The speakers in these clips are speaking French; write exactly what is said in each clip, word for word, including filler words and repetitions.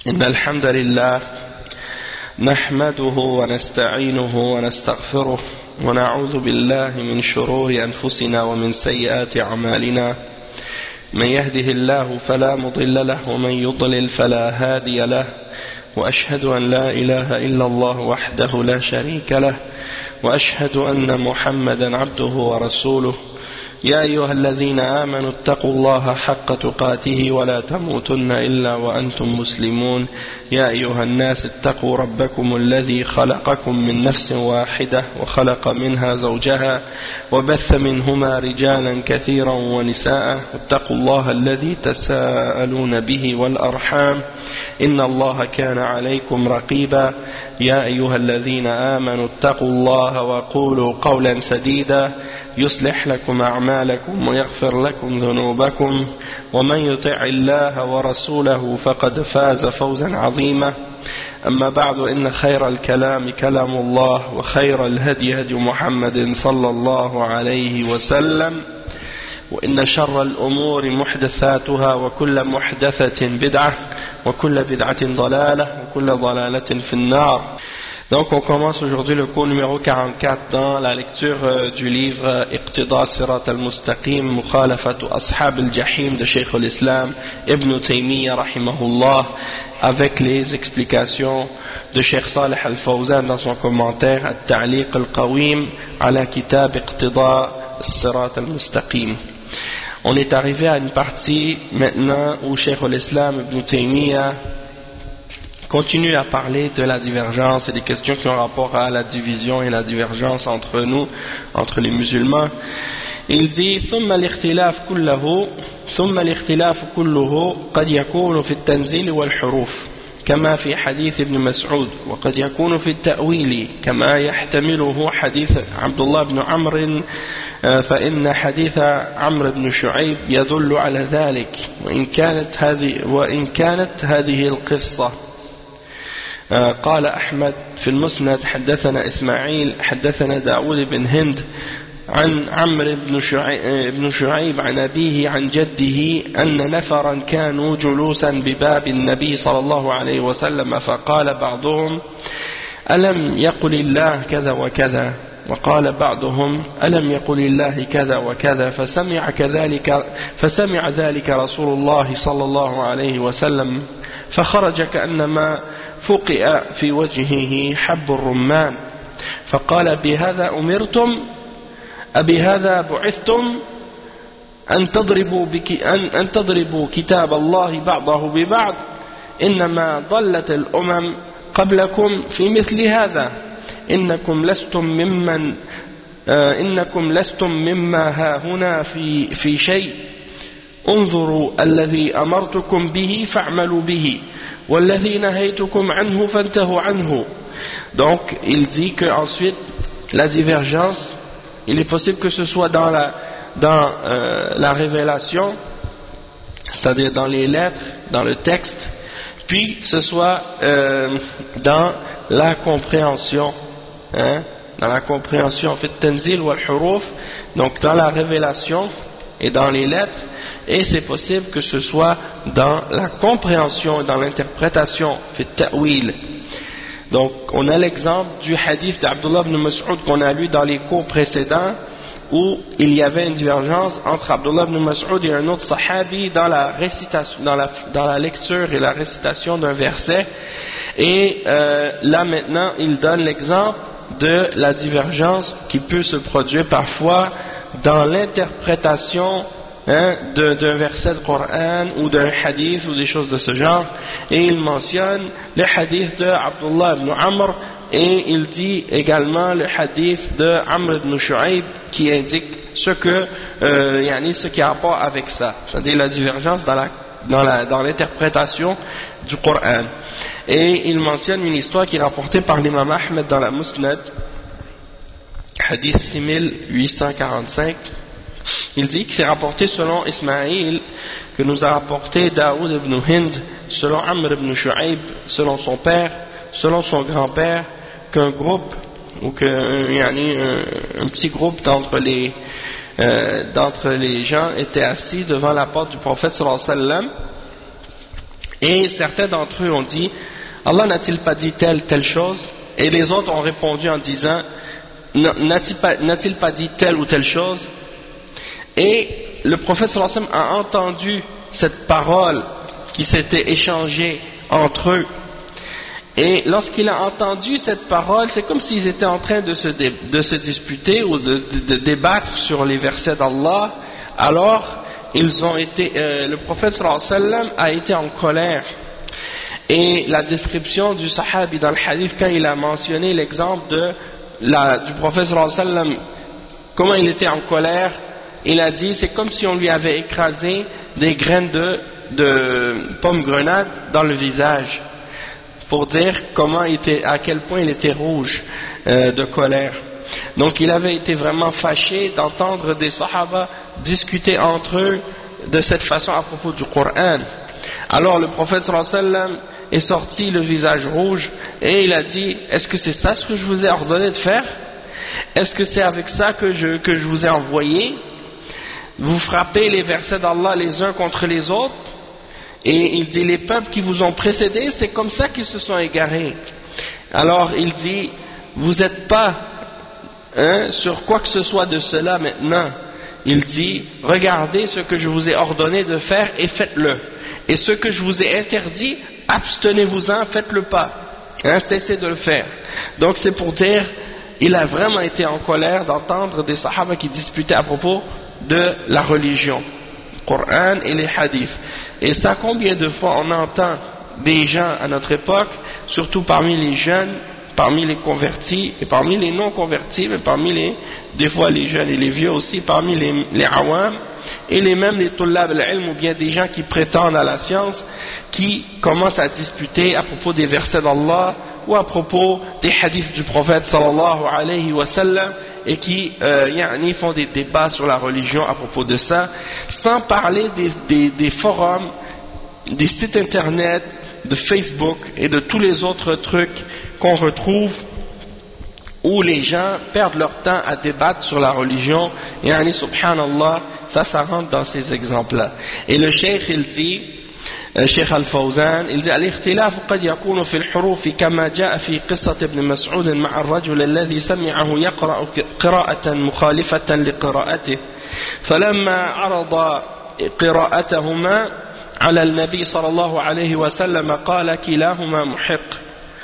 إن الحمد لله نحمده ونستعينه ونستغفره ونعوذ بالله من شرور أنفسنا ومن سيئات أعمالنا من يهده الله فلا مضل له ومن يضلل فلا هادي له وأشهد أن لا إله إلا الله وحده لا شريك له وأشهد أن محمدا عبده ورسوله يا أيها الذين آمنوا اتقوا الله حق تقاته ولا تموتن إلا وأنتم مسلمون يا أيها الناس اتقوا ربكم الذي خلقكم من نفس واحدة وخلق منها زوجها وبث منهما رجالا كثيرا ونساء اتقوا الله الذي تساءلون به والأرحام إن الله كان عليكم رقيبا يا أيها الذين آمنوا اتقوا الله وقولوا قولا سديدا يصلح لكم أعمالكم ويغفر لكم ذنوبكم ومن يطع الله ورسوله فقد فاز فوزا عظيما أما بعد إن خير الكلام كلام الله وخير الهدي هدي محمد صلى الله عليه وسلم وإن شر الأمور محدثاتها وكل محدثة بدعة وكل بدعة ضلالة وكل ضلالة في النار. Donc on commence aujourd'hui le cours numéro quarante-quatre dans la lecture euh, du livre Iqtida Sirat al-Mustaqim Mukhalafatu Ashab al-Jahim de Cheikh al-Islam Ibn Taymiyyah rahimahullah, avec les explications de Cheikh Salih al-Fawzan dans son commentaire At-Ta'liq al-Qawim ala Kitab Iqtida Sirat al-Mustaqim. On est arrivé à une partie maintenant où Cheikh al-Islam Ibn Taymiyyah continue à parler de la divergence et des questions qui ont rapport à la division et la divergence entre nous, entre les musulmans. Il dit ثم الاختلاف كله ثم الاختلاف كله قد يكون في التنزيل والحروف كما في حديث ابن مسعود وقد يكون في التأويل كما يحتمله حديث عبد الله بن عمرو فإن حديث عمرو بن شعيب يدل على ذلك وإن كانت هذه وإن كانت هذه القصة. قال أحمد في المسند حدثنا إسماعيل حدثنا داود بن هند عن عمرو بن شعيب, بن شعيب عن أبيه عن جده أن نفرا كانوا جلوسا بباب النبي صلى الله عليه وسلم فقال بعضهم ألم يقل الله كذا وكذا وقال بعضهم ألم يقل الله كذا وكذا فسمع كذلك فسمع ذلك رسول الله صلى الله عليه وسلم فخرج كأنما فقئ في وجهه حب الرمان فقال بهذا أمرتم أبهذا بعثتم أن تضربوا, بك أن, أن تضربوا كتاب الله بعضه ببعض إنما ضلت الأمم قبلكم في مثل هذا إنكم لستم ممن آه إنكم لستم مما ها هنا في, في شيء انظروا الذي أمرتكم به فاعملوا به والذي نهيتكم عنه فانتهوا عنه. Donc il dit que ensuite la divergence, il est possible que ce soit dans la, dans, euh, la révélation, c'est-à-dire dans les lettres, dans le texte, puis ce soit euh, dans la compréhension, hein, dans la compréhension, en fait, tanzil wal huruf, donc dans la révélation et dans les lettres, et c'est possible que ce soit dans la compréhension et dans l'interprétation, fait ta'wil. Donc on a l'exemple du hadith d'Abdullah ibn Mas'ud qu'on a lu dans les cours précédents, où il y avait une divergence entre Abdullah ibn Mas'ud et un autre sahabi dans la récitation, dans la, dans la lecture et la récitation d'un verset, et euh, là maintenant il donne l'exemple de la divergence qui peut se produire parfois dans l'interprétation, hein, d'un verset du Coran ou d'un hadith ou des choses de ce genre, et il mentionne le hadith de Abdullah ibn Amr, et il dit également le hadith de Amr ibn Shu'aib qui indique ce que euh, yani ce qui a rapport avec ça, c'est-à-dire la divergence dans la dans la dans l'interprétation du Coran. Et il mentionne une histoire qui est rapportée par l'imam Ahmed dans la Musnad, hadith six mille huit cent quarante-cinq. Il dit que c'est rapporté selon Ismaïl, que nous a rapporté Daoud ibn Hind, selon Amr ibn Shu'aib, selon son père, selon son grand-père, qu'un groupe, ou qu'un yani, un, un petit groupe d'entre les, euh, d'entre les gens était assis devant la porte du prophète sallallahu alayhi wa sallam, Et certains d'entre eux ont dit, Allah n'a-t-il pas dit telle, telle chose? Et les autres ont répondu en disant, n'a-t-il pas, n'a-t-il pas dit telle ou telle chose? Et le prophète sallallahu alayhi wa sallam a entendu cette parole qui s'était échangée entre eux. Et lorsqu'il a entendu cette parole, c'est comme s'ils étaient en train de se, dé, de se disputer ou de, de, de débattre sur les versets d'Allah. Alors, ils ont été, euh, le prophète sallallahu alayhi wa sallam a été en colère. Et la description du sahabi dans le hadith, quand il a mentionné l'exemple de la, du prophète sallallahu alayhi wa sallam, comment il était en colère, il a dit c'est comme si on lui avait écrasé des graines de, de pommes grenades dans le visage, pour dire comment il était, à quel point il était rouge euh, de colère. Donc il avait été vraiment fâché d'entendre des sahaba discuter entre eux de cette façon à propos du Coran. Alors le prophète sallallahu alayhi wa sallam est sorti le visage rouge et il a dit, est-ce que c'est ça ce que je vous ai ordonné de faire? Est-ce que c'est avec ça que je, que je vous ai envoyé? Vous frappez les versets d'Allah les uns contre les autres? Et il dit, les peuples qui vous ont précédés, c'est comme ça qu'ils se sont égarés. Alors il dit, vous n'êtes pas hein, sur quoi que ce soit de cela maintenant. Il dit, regardez ce que je vous ai ordonné de faire et faites-le. Et ce que je vous ai interdit, abstenez-vous-en, faites-le pas. Hein, cessez de le faire. Donc c'est pour dire, il a vraiment été en colère d'entendre des sahaba qui disputaient à propos de la religion, le Coran et les hadiths. Et ça, combien de fois on entend des gens à notre époque, surtout parmi les jeunes, parmi les convertis et parmi les non convertis, mais parmi les, des fois les jeunes et les vieux aussi, parmi les, les awam et les mêmes les tullab al-ilm ou bien des gens qui prétendent à la science, qui commencent à disputer à propos des versets d'Allah ou à propos des hadiths du prophète sallallahu alayhi wa sallam et qui euh, yani, font des débats sur la religion à propos de ça, sans parler des, des, des forums, des sites internet, de Facebook et de tous les autres trucs qu'on retrouve où les gens perdent leur temps à débattre sur la religion. Yani subhanallah, ça, ça rentre dans ces exemples-là. Et le cheikh, il dit, الشيخ الفوزان il dit الاختلاف قد يكون في الحروف كما جاء في قصة ابن مسعود مع الرجل الذي سمعه يقرأ قراءة مخالفة لقراءته فلما عرض قراءتهما على النبي صلى الله عليه وسلم قال كلاهما محق.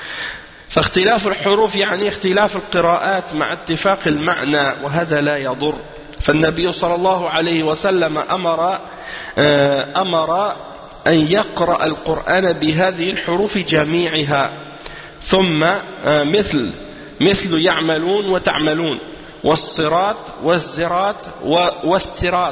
فاختلاف الحروف يعني اختلاف القراءات مع اتفاق المعنى وهذا لا يضر. فالنبي صلى الله عليه وسلم أمر أمر أن يقرأ القرآن بهذه الحروف جميعها ثم مثل مثل يعملون وتعملون والصراط والزراط والسراط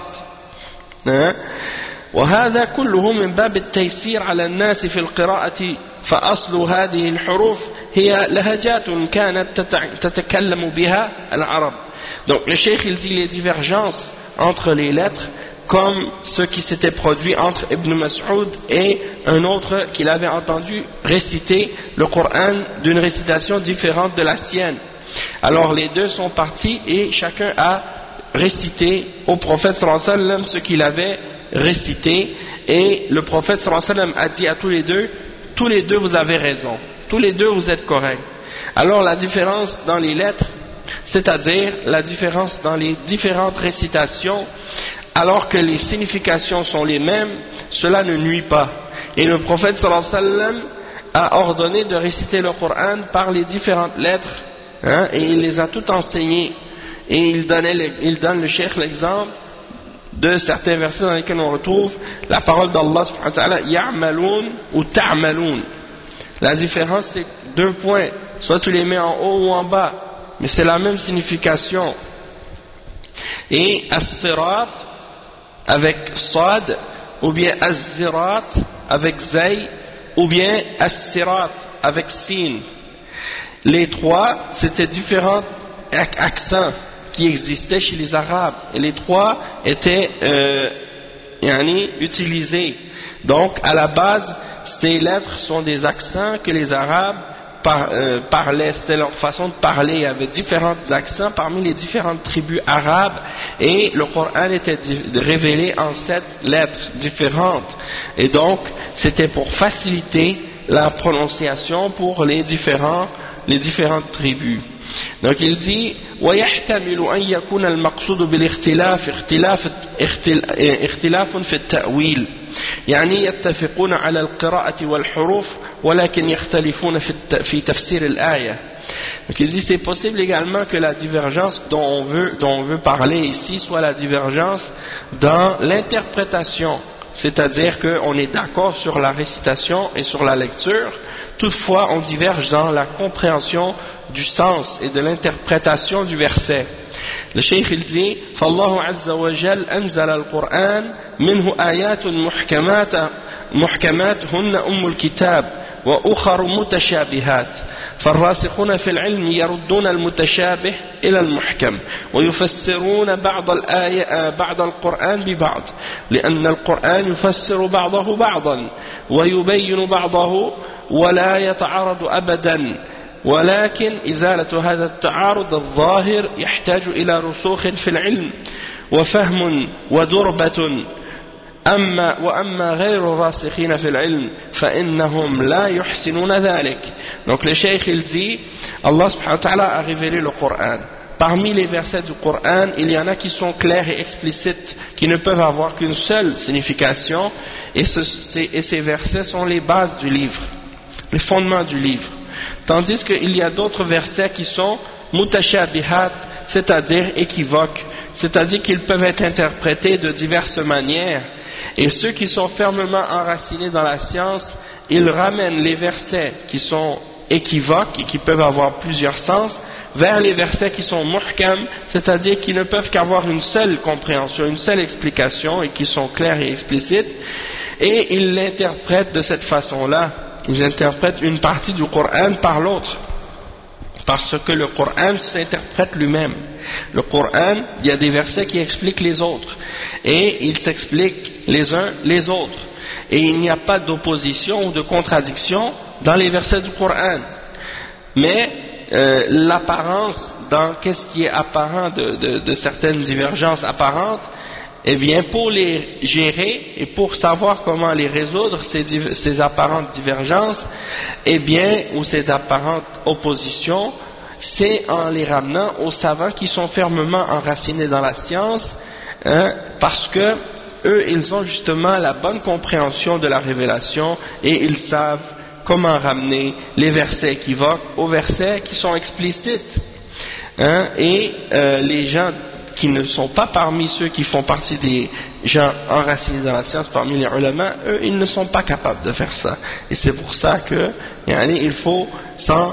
وهذا كله من باب التيسير على الناس في القراءة فأصل هذه الحروف هي لهجات كانت تتكلم بها العرب. Donc le cheikh il dit les divergences entre les lettres comme ce qui s'était produit entre Ibn Mas'ud et un autre qu'il avait entendu réciter le Coran d'une récitation différente de la sienne. Alors les deux sont partis et chacun a récité au prophète sallallahu alayhi wa sallam ce qu'il avait récité et le prophète sallallahu alayhi wa sallam a dit à tous les deux, tous les deux vous avez raison, tous les deux vous êtes corrects. Alors la différence dans les lettres, c'est-à-dire la différence dans les différentes récitations, alors que les significations sont les mêmes, cela ne nuit pas. Et le prophète sallallahu alayhi wa sallam a ordonné de réciter le Coran par les différentes lettres, hein, et il les a toutes enseignées. Et il, donnait le, il donne le cheikh l'exemple de certains versets dans lesquels on retrouve la parole d'Allah subhanahu wa ta'ala, ya'maloun ou ta'maloun. La différence c'est deux points, soit tu les mets en haut ou en bas, mais c'est la même signification. Et as-sirat avec sad, ou bien az-zirat avec zay, ou bien as-sirat avec sin. Les trois, c'était différents accents qui existaient chez les Arabes, et les trois étaient euh, yani, utilisés. Donc, à la base, ces lettres sont des accents que les Arabes par, euh, parlaient, c'était leur façon de parler, il y avait différents accents parmi les différentes tribus arabes, et le Coran était révélé en sept lettres différentes, et donc c'était pour faciliter la prononciation pour les différents, les différentes tribus. Donc il dit ويحتمل أن يكون المقصود بالاختلاف اختلاف اختلاف في التأويل يعني يتفقون على القراءة والحروف ولكن يختلفون في في تفسير الآية. Donc il dit c'est possible également que la divergence dont on veut, dont on veut parler ici soit la divergence dans l'interprétation, c'est-à-dire qu'on est d'accord sur la récitation et sur la lecture, toutefois on diverge dans la compréhension du sens et de l'interprétation du verset. Le cheikh il dit فالله عز وجل أنزل القرآن منه آيات محكمات محكمات هن أم الكتاب وأخر متشابهات فالراسخون في العلم يردون المتشابه إلى المحكم ويفسرون بعض الآية بعض القرآن ببعض لأن القرآن يفسر بعضه بعضا ويبين بعضه ولا يتعارض أبدا ولكن إزالة هذا التعارض الظاهر يحتاج إلى رسوخ في العلم وفهم ودربة أما وأما غير الراسخين في العلم فإنهم لا يحسنون ذلك. Donc le cheikh il dit Allah subhanahu wa ta'ala a révélé le Coran. Parmi les versets du Coran, il y en a qui sont clairs et explicites, qui ne peuvent avoir qu'une seule signification, et, ce, ces, et ces versets sont les bases du livre, les fondements du livre. Tandis qu'il y a d'autres versets qui sont mutashabihat, c'est-à-dire équivoques, c'est-à-dire qu'ils peuvent être interprétés de diverses manières. Et ceux qui sont fermement enracinés dans la science, ils ramènent les versets qui sont équivoques et qui peuvent avoir plusieurs sens vers les versets qui sont muhkam, c'est-à-dire qui ne peuvent qu'avoir une seule compréhension, une seule explication et qui sont clairs et explicites, et ils l'interprètent de cette façon-là. Ils interprètent une partie du Coran par l'autre, parce que le Coran s'interprète lui-même. Le Coran, il y a des versets qui expliquent les autres, et ils s'expliquent les uns les autres, et il n'y a pas d'opposition ou de contradiction dans les versets du Coran. Mais euh, l'apparence, dans qu'est-ce qui est apparent de, de, de certaines divergences apparentes, eh bien, pour les gérer et pour savoir comment les résoudre, ces, ces apparentes divergences, eh bien, ou ces apparentes oppositions, c'est en les ramenant aux savants qui sont fermement enracinés dans la science, hein, parce que eux, ils ont justement la bonne compréhension de la révélation et ils savent comment ramener les versets équivoques aux versets qui sont explicites. Hein, et euh, les gens qui ne sont pas parmi ceux qui font partie des gens enracinés dans la science, parmi les ulama, eux, ils ne sont pas capables de faire ça. Et c'est pour ça que, il faut s'en,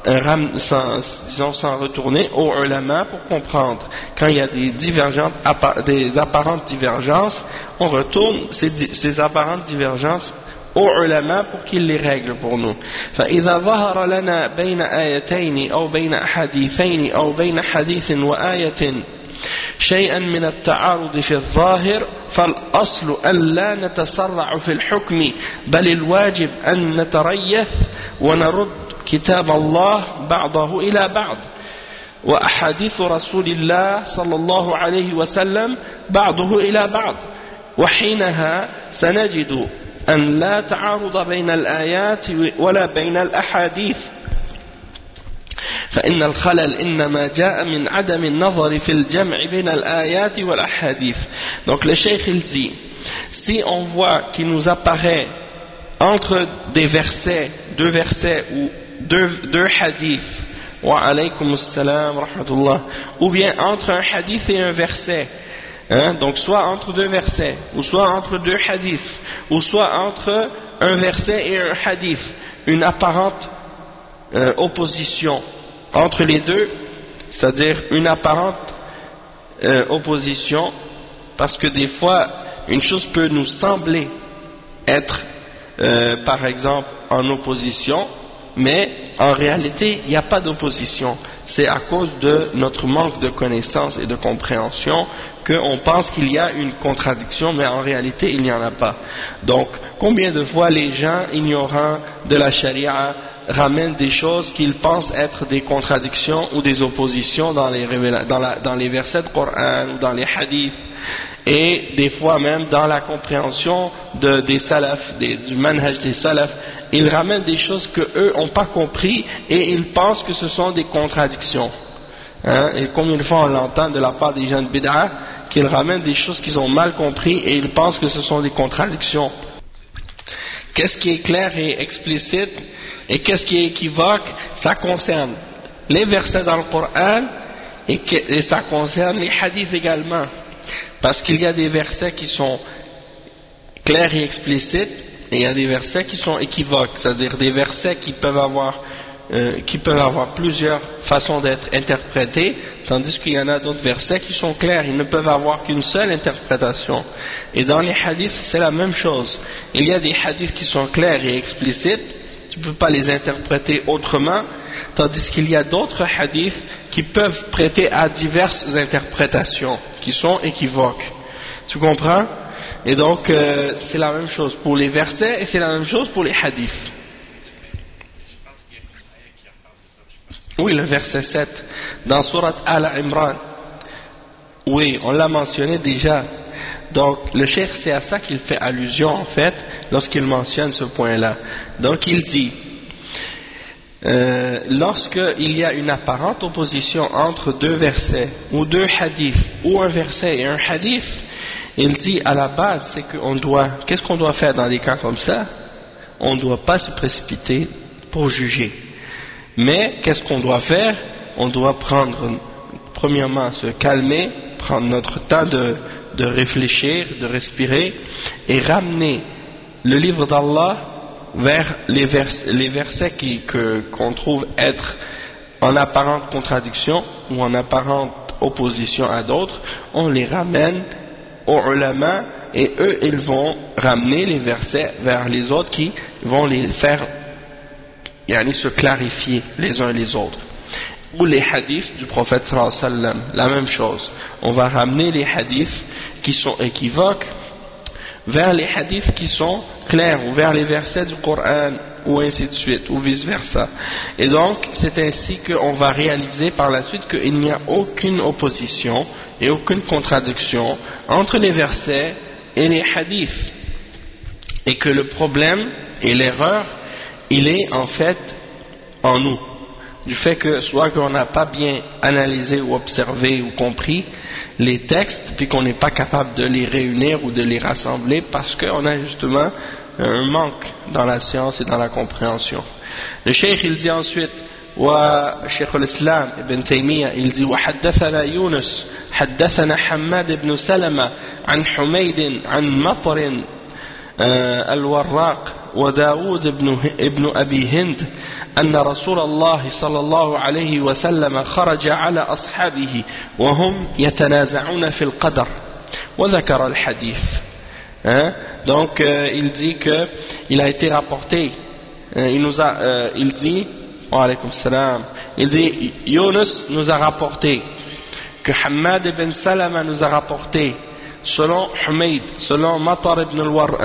disons, s'en retourner aux ulama pour comprendre. Quand il y a des divergences, des apparentes divergences, on retourne ces, ces apparentes divergences aux ulama pour qu'ils les règlent pour nous. فإذا ظهر لنا بين آيتين أو بين أحاديثين أو بين حديث وآية شيئا من التعارض في الظاهر فالأصل أن لا نتسرع في الحكم بل الواجب أن نتريث ونرد كتاب الله بعضه إلى بعض وأحاديث رسول الله صلى الله عليه وسلم بعضه إلى بعض وحينها سنجد أن لا تعارض بين الآيات ولا بين الأحاديث فإن الخلل إنما جاء من عدم النظر في الجمع بين الآيات والأحاديث. Donc le cheikh il dit, si on voit qu'il nous apparaît entre des versets, deux versets ou deux, deux hadiths, wa alaykum assalam rahmatullah, ou bien entre un hadith et un verset, hein, donc soit entre deux versets, ou soit entre deux hadiths, ou soit entre un verset et un hadith, une apparente euh, opposition entre les deux, c'est-à-dire une apparente euh, opposition, parce que des fois une chose peut nous sembler être euh, par exemple en opposition, mais en réalité il n'y a pas d'opposition. C'est à cause de notre manque de connaissance et de compréhension qu'on pense qu'il y a une contradiction, mais en réalité il n'y en a pas. Donc combien de fois les gens ignorants de la charia ramènent des choses qu'ils pensent être des contradictions ou des oppositions dans les, dans la, dans les versets du Coran ou dans les hadiths, et des fois même dans la compréhension de, des salafs, des, du manhaj des salafs. Ils ramènent des choses que eux n'ont pas compris et ils pensent que ce sont des contradictions. Hein, et combien de fois on l'entend de la part des gens de bid'a qu'ils ramènent des choses qu'ils ont mal compris et ils pensent que ce sont des contradictions. Qu'est-ce qui est clair et explicite et qu'est-ce qui est équivoque? Ça concerne les versets dans le Coran et, que, et ça concerne les hadiths également, parce qu'il y a des versets qui sont clairs et explicites et il y a des versets qui sont équivoques, c'est-à-dire des versets qui peuvent avoir Euh, qui peuvent avoir plusieurs façons d'être interprétés, tandis qu'il y en a d'autres versets qui sont clairs, ils ne peuvent avoir qu'une seule interprétation. Et dans les hadiths, c'est la même chose. Il y a des hadiths qui sont clairs et explicites, tu ne peux pas les interpréter autrement, tandis qu'il y a d'autres hadiths qui peuvent prêter à diverses interprétations, qui sont équivoques. Tu comprends? Et donc, euh, c'est la même chose pour les versets et c'est la même chose pour les hadiths. Oui, le verset sept, dans Surat Al-Imran. Oui, on l'a mentionné déjà. Donc, le cheikh, c'est à ça qu'il fait allusion, en fait, lorsqu'il mentionne ce point-là. Donc, il dit, euh, lorsqu'il y a une apparente opposition entre deux versets, ou deux hadiths, ou un verset et un hadith, il dit, à la base, c'est qu'on doit, qu'est-ce qu'on doit faire dans des cas comme ça? On ne doit pas se précipiter pour juger. Mais qu'est-ce qu'on doit faire? On doit prendre, premièrement, se calmer, prendre notre temps de, de réfléchir, de respirer, et ramener le livre d'Allah vers les, vers, les versets qui, que, qu'on trouve être en apparente contradiction ou en apparente opposition à d'autres. On les ramène aux ulama et eux, ils vont ramener les versets vers les autres qui vont les faire yani se clarifier les uns les autres. Ou les hadiths du prophète sallallahu alayhi wa sallam, la même chose. On va ramener les hadiths qui sont équivoques vers les hadiths qui sont clairs, ou vers les versets du Coran, ou ainsi de suite, ou vice versa. Et donc, c'est ainsi qu'on va réaliser par la suite qu'il n'y a aucune opposition et aucune contradiction entre les versets et les hadiths. Et que le problème et l'erreur, il est en fait en nous, du fait que soit qu'on n'a pas bien analysé ou observé ou compris les textes, puis qu'on n'est pas capable de les réunir ou de les rassembler parce qu'on a justement un manque dans la science et dans la compréhension. Le cheikh il dit ensuite, wa Cheikh al-Islam ibn Taymiyyah il dit, wa haddathana Yunus haddathana Hammad ibn Salama an Humayd an Matar al-Warraq وداود ابن, ابن أبي هند أن رسول الله صلى الله عليه وسلم خرج على أصحابه وهم يتنازعون في القدر وذكر الحديث. Hein? Donc euh, il dit que il a été rapporté, euh, il nous a, euh, il dit, wa alaykum salam, il dit Yunus nous a rapporté que Hammad ibn Salama nous a rapporté selon Humayd, selon Matar ibn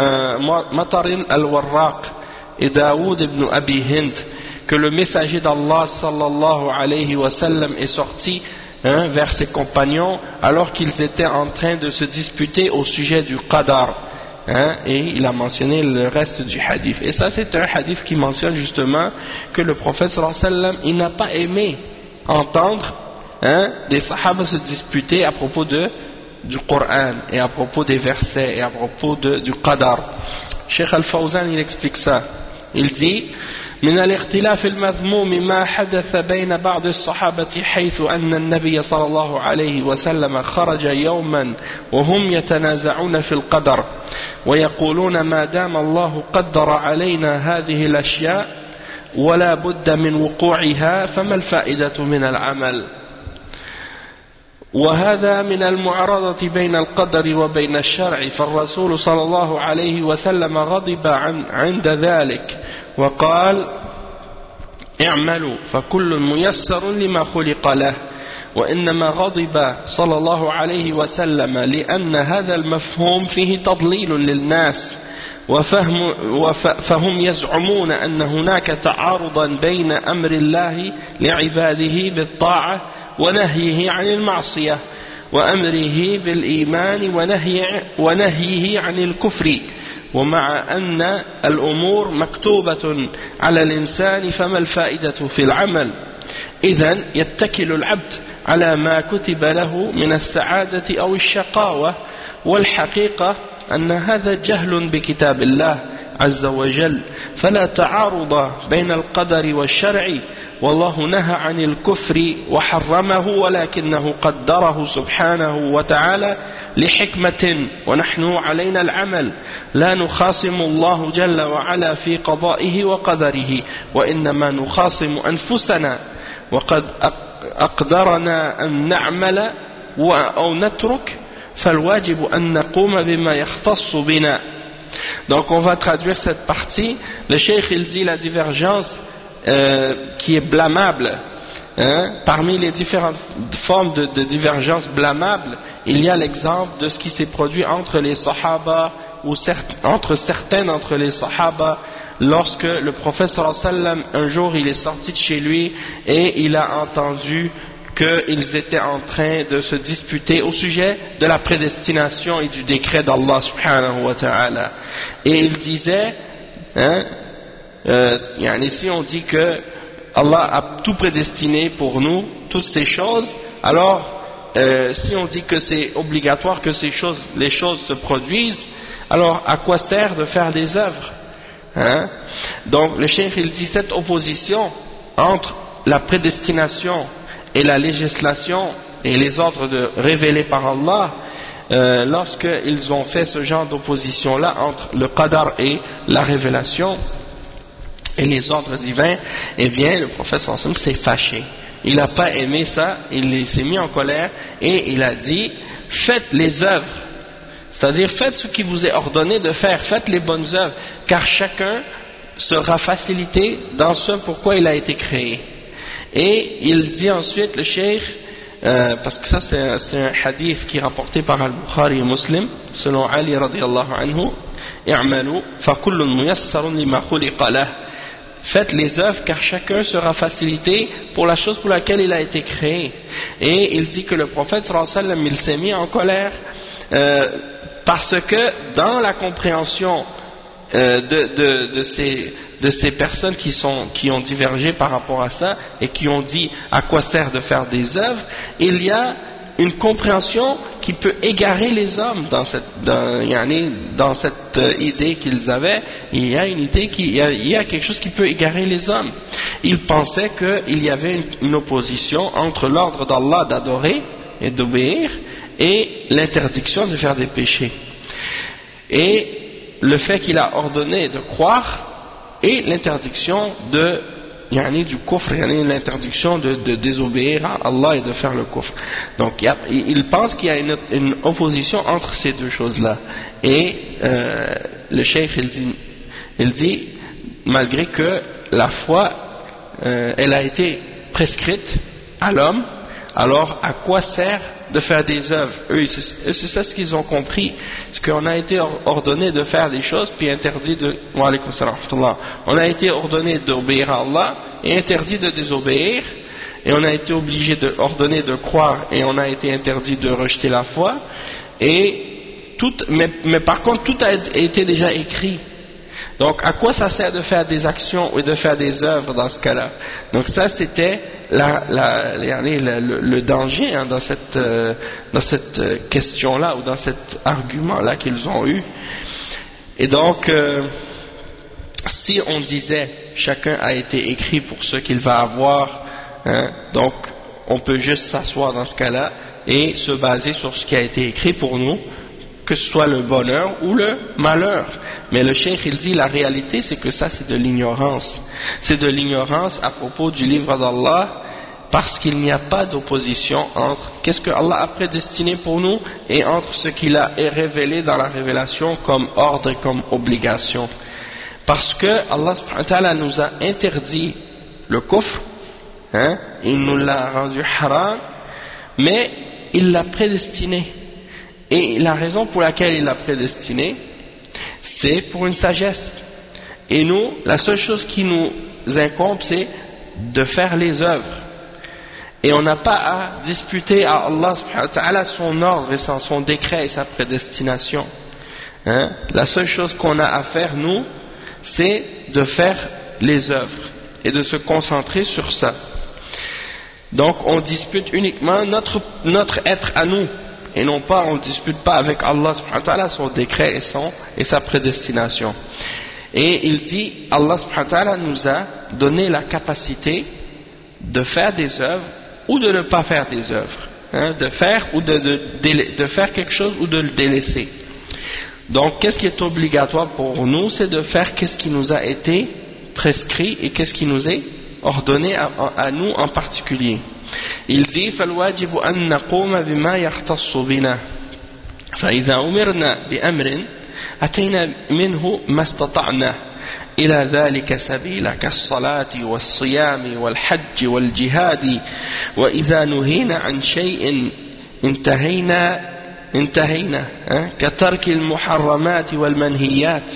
al-Warraq et Daoud ibn Abi Hind, que le messager d'Allah sallallahu alayhi wa sallam est sorti hein, vers ses compagnons alors qu'ils étaient en train de se disputer au sujet du qadar. Hein, et il a mentionné le reste du hadith. Et ça, c'est un hadith qui mentionne justement que le prophète sallallahu alayhi wa sallam, il n'a pas aimé entendre hein, des sahaba se disputer à propos de du Coran et à propos des versets et à propos de, du qadar. Cheikh Al-Fawzan il explique ça. Il dit من الاختلاف المذموم ما حدث بين بعض الصحابة حيث أن النبي صلى الله عليه وسلم خرج يوما وهم يتنازعون في القدر ويقولون ما دام الله قدر علينا هذه الأشياء ولا بد من وقوعها فما الفائدة من العمل. وهذا من المعارضة بين القدر وبين الشرع فالرسول صلى الله عليه وسلم غضب عن عند ذلك وقال اعملوا فكل ميسر لما خلق له وإنما غضب صلى الله عليه وسلم لأن هذا المفهوم فيه تضليل للناس وفهم فهم يزعمون أن هناك تعارضا بين أمر الله لعباده بالطاعة ونهيه عن المعصية وأمره بالإيمان ونهي ونهيه عن الكفر ومع أن الأمور مكتوبة على الإنسان فما الفائدة في العمل إذن يتكل العبد على ما كتب له من السعادة أو الشقاوة والحقيقة أن هذا جهل بكتاب الله عز وجل فلا تعارض بين القدر والشرع والله نهى عن الكفر وحرمه ولكنه قدره سبحانه وتعالى لحكمة ونحن علينا العمل لا نخاصم الله جل وعلا في قضائه وقدره وإنما نخاصم أنفسنا وقد أقدرنا أن نعمل أو نترك فالواجب أن نقوم بما يختص بنا. Donc on va traduire cette partie. Le cheikh il dit la divergence euh, qui est blâmable, hein, parmi les différentes formes de, de divergence blâmable, il y a l'exemple de ce qui s'est produit entre les sahaba ou certes, entre certains d'entre les sahaba lorsque le prophète sallallahu alayhi wa sallam un jour il est sorti de chez lui et il a entendu qu'ils étaient en train de se disputer au sujet de la prédestination et du décret d'Allah subhanahu wa ta'ala. Et il disait, hein, euh, ici on dit que Allah a tout prédestiné pour nous, toutes ces choses, alors euh, si on dit que c'est obligatoire que ces choses, les choses se produisent, alors à quoi sert de faire des œuvres, hein? Donc le cheikh il dit cette opposition entre la prédestination et la législation et les ordres de, révélés par Allah, euh, lorsqu'ils ont fait ce genre d'opposition-là entre le qadar et la révélation et les ordres divins, eh bien le prophète sallallahu alayhi wa sallam s'est fâché. Il n'a pas aimé ça, il s'est mis en colère et il a dit faites les œuvres, c'est-à-dire faites ce qui vous est ordonné de faire, faites les bonnes œuvres, car chacun sera facilité dans ce pourquoi il a été créé. Et il dit ensuite le cheikh, euh, parce que ça c'est un, c'est un hadith qui est rapporté par Al-Bukhari et Muslim, selon Ali radiyallahu anhu, i'malu fa kullun muyassarun lima khuliqa lah, faites les œuvres car chacun sera facilité pour la chose pour laquelle il a été créé. Et il dit que le prophète sallallahu alayhi wa sallam il s'est mis en colère euh, parce que dans la compréhension euh, de, de, de ces de ces personnes qui, sont, qui ont divergé par rapport à ça et qui ont dit à quoi sert de faire des œuvres, il y a une compréhension qui peut égarer les hommes dans cette, dans, dans cette idée qu'ils avaient. Il y a une idée qui, il y a, il y a quelque chose qui peut égarer les hommes. Ils pensaient qu'il y avait une, une opposition entre l'ordre d'Allah d'adorer et d'obéir et l'interdiction de faire des péchés. Et le fait qu'il a ordonné de croire et l'interdiction de yani, du kufr, yani, l'interdiction de, de désobéir à Allah et de faire le kufr. Donc il, y a, il pense qu'il y a une, une opposition entre ces deux choses-là. Et euh, le cheikh il dit, il dit malgré que la foi euh, elle a été prescrite à l'homme, alors à quoi sert de faire des œuvres? Eux, c'est ça ce qu'ils ont compris, c'est qu'on a été ordonné de faire des choses puis interdit de... Wa alaykum salam. On a été ordonné d'obéir à Allah et interdit de désobéir, et on a été obligé de ordonner de croire et on a été interdit de rejeter la foi, et tout, mais, mais par contre tout a été déjà écrit. Donc à quoi ça sert de faire des actions et de faire des œuvres dans ce cas-là? Donc ça c'était la, la, la, la, le, le danger hein, dans cette, euh, dans cette question-là ou dans cet argument-là qu'ils ont eu. Et donc euh, si on disait chacun a été écrit pour ce qu'il va avoir, hein, donc on peut juste s'asseoir dans ce cas-là et se baser sur ce qui a été écrit pour nous, que ce soit le bonheur ou le malheur. Mais le cheikh il dit la réalité c'est que ça c'est de l'ignorance. C'est de l'ignorance à propos du livre d'Allah, parce qu'il n'y a pas d'opposition entre qu'est-ce que Allah a prédestiné pour nous et entre ce qu'il a révélé dans la révélation comme ordre et comme obligation. Parce que Allah subhanahu wa ta'ala nous a interdit le kufr, hein, il nous l'a rendu haram, mais il l'a prédestiné. Et la raison pour laquelle il l'a prédestiné, c'est pour une sagesse. Et nous, la seule chose qui nous incombe, c'est de faire les œuvres. Et on n'a pas à disputer à Allah subhanahu wa ta'ala son ordre et son décret et sa prédestination. Hein? La seule chose qu'on a à faire, nous, c'est de faire les œuvres et de se concentrer sur ça. Donc on dispute uniquement notre, notre être à nous, et non pas, on ne dispute pas avec Allah subhanahu wa ta'ala son décret et, son, et sa prédestination. Et il dit, Allah subhanahu wa ta'ala nous a donné la capacité de faire des œuvres ou de ne pas faire des œuvres, hein, de faire ou de, de, de faire quelque chose ou de le délaisser. Donc qu'est-ce qui est obligatoire pour nous, c'est de faire qu'est-ce qui nous a été prescrit et qu'est-ce qui nous est ordonné à, à nous en particulier. Il dit فالواجب أن نقوم بما يختص بنا فإذا أمرنا بأمر أتينا منه ما استطعنا إلى ذلك سبيلا كالصلاة والصيام والحج والجهاد وإذا نهينا عن شيء انتهينا انتهينا كترك المحرمات والمنهيات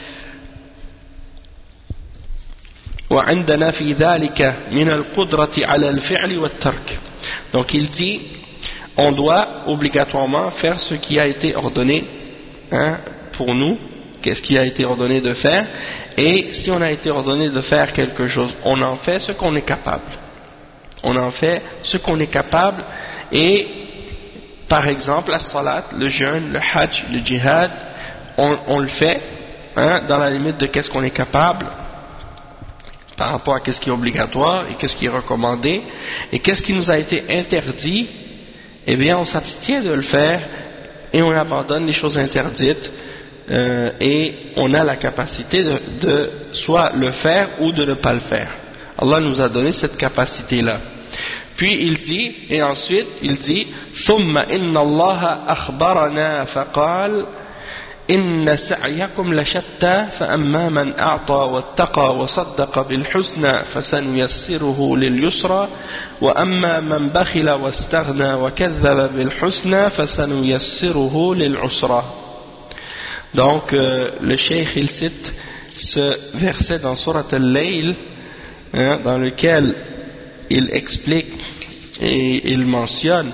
وعندنا في ذلك من القدرة على الفعل والترك. Donc il dit, on doit obligatoirement faire ce qui a été ordonné, hein, pour nous, qu'est-ce qui a été ordonné de faire, et si on a été ordonné de faire quelque chose, on en fait ce qu'on est capable. On en fait ce qu'on est capable, et par exemple la salat, le jeûne, le hajj, le djihad, on, on le fait, hein, dans la limite de qu'est-ce qu'on est capable par rapport à qu'est-ce qui est obligatoire et qu'est-ce qui est recommandé, et qu'est-ce qui nous a été interdit, eh bien on s'abstient de le faire et on abandonne les choses interdites, euh, et on a la capacité de, de soit le faire ou de ne pas le faire. Allah nous a donné cette capacité-là. Puis il dit, et ensuite il dit ثم إن الله أخبرنا فقال إن سعيكم لشتى فأما من أعطى واتقى وصدق بالحسنى فسنيسره لليسرى وأما من بخل واستغنى وكذب بالحسنى فسنيسره للعسرى. Donc euh, le cheikh il cite ce verset dans Surat Al-Layl, hein, dans lequel il explique et il mentionne,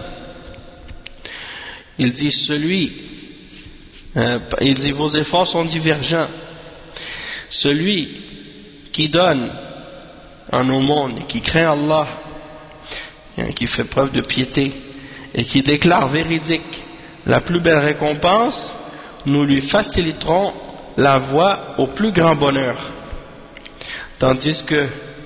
il dit celui Euh, il dit vos efforts sont divergents. Celui qui donne en aumône et qui craint Allah, hein, qui fait preuve de piété et qui déclare véridique la plus belle récompense, nous lui faciliterons la voie au plus grand bonheur. Tandis que,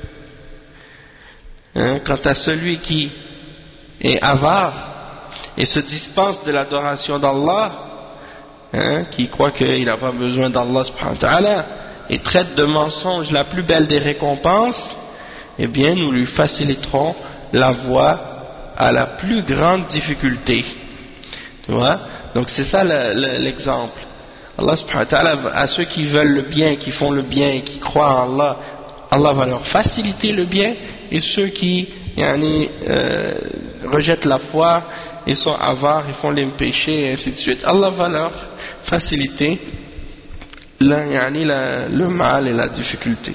hein, quant à celui qui est avare et se dispense de l'adoration d'Allah, Hein, qui croit qu'il n'a pas besoin d'Allah subhanahu wa ta'ala et traite de mensonge la plus belle des récompenses, eh bien nous lui faciliterons la voie à la plus grande difficulté. Tu vois? Donc c'est ça le, le, l'exemple. Allah subhanahu wa ta'ala, à ceux qui veulent le bien, qui font le bien, qui croient en Allah, Allah va leur faciliter le bien, et ceux qui yani, euh, rejettent la foi, ils sont avares, ils font les péchés et ainsi de suite, Allah va leur faciliter la, yani, la, le mal et la difficulté.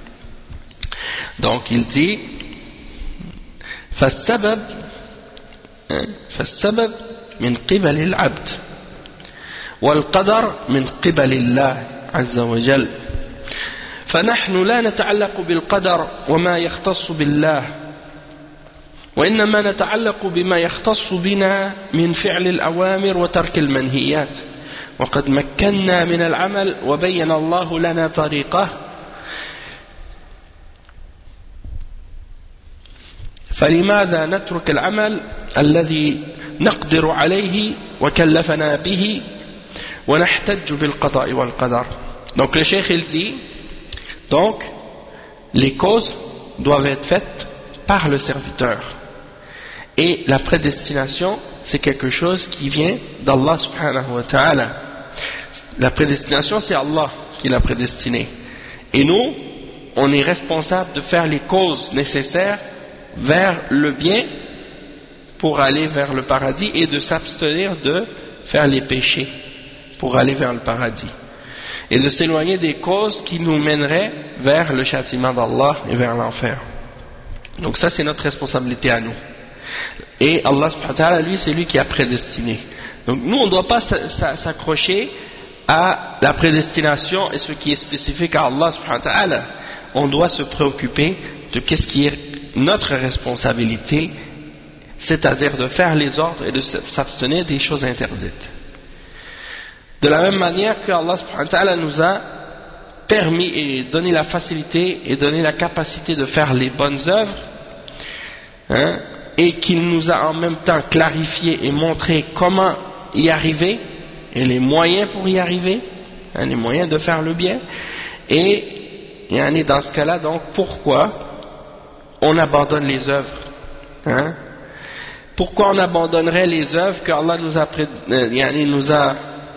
Donc il dit فالسبب فالسبب من قبل العبد والقدر من قبل الله عز وجل فنحن لا نتعلق بالقدر وما يختص بالله وإنما نتعلق بما يختص بنا من فعل الأوامر وترك المنهيات وقد مكنا من العمل وبين الله لنا طريقه فلماذا نترك العمل الذي نقدر عليه وكلفنا به ونحتج بالقضاء والقدر. Donc le cheikh il dit, donc les causes doivent être faites par le serviteur, et la prédestination c'est quelque chose qui vient d'Allah subhanahu wa ta'ala. La prédestination c'est Allah qui l'a prédestiné, et nous on est responsable de faire les causes nécessaires vers le bien pour aller vers le paradis, et de s'abstenir de faire les péchés pour aller vers le paradis. et de s'éloigner des causes qui nous mèneraient vers le châtiment d'Allah et vers l'enfer. Donc ça c'est notre responsabilité à nous. Et Allah subhanahu wa ta'ala, lui, c'est lui qui a prédestiné. Donc nous on ne doit pas s'accrocher à la prédestination et ce qui est spécifique à Allah subhanahu wa ta'ala. On doit se préoccuper de qu'est-ce qui est notre responsabilité, c'est-à-dire de faire les ordres et de s'abstenir des choses interdites. De la même manière que Allah subhanahu wa ta'ala nous a permis et donné la facilité et donné la capacité de faire les bonnes œuvres, hein, et qu'il nous a en même temps clarifié et montré comment y arriver et les moyens pour y arriver, hein, les moyens de faire le bien, et, et dans ce cas-là donc pourquoi on abandonne les œuvres, hein? Pourquoi on abandonnerait les œuvres que Allah nous a, euh, nous a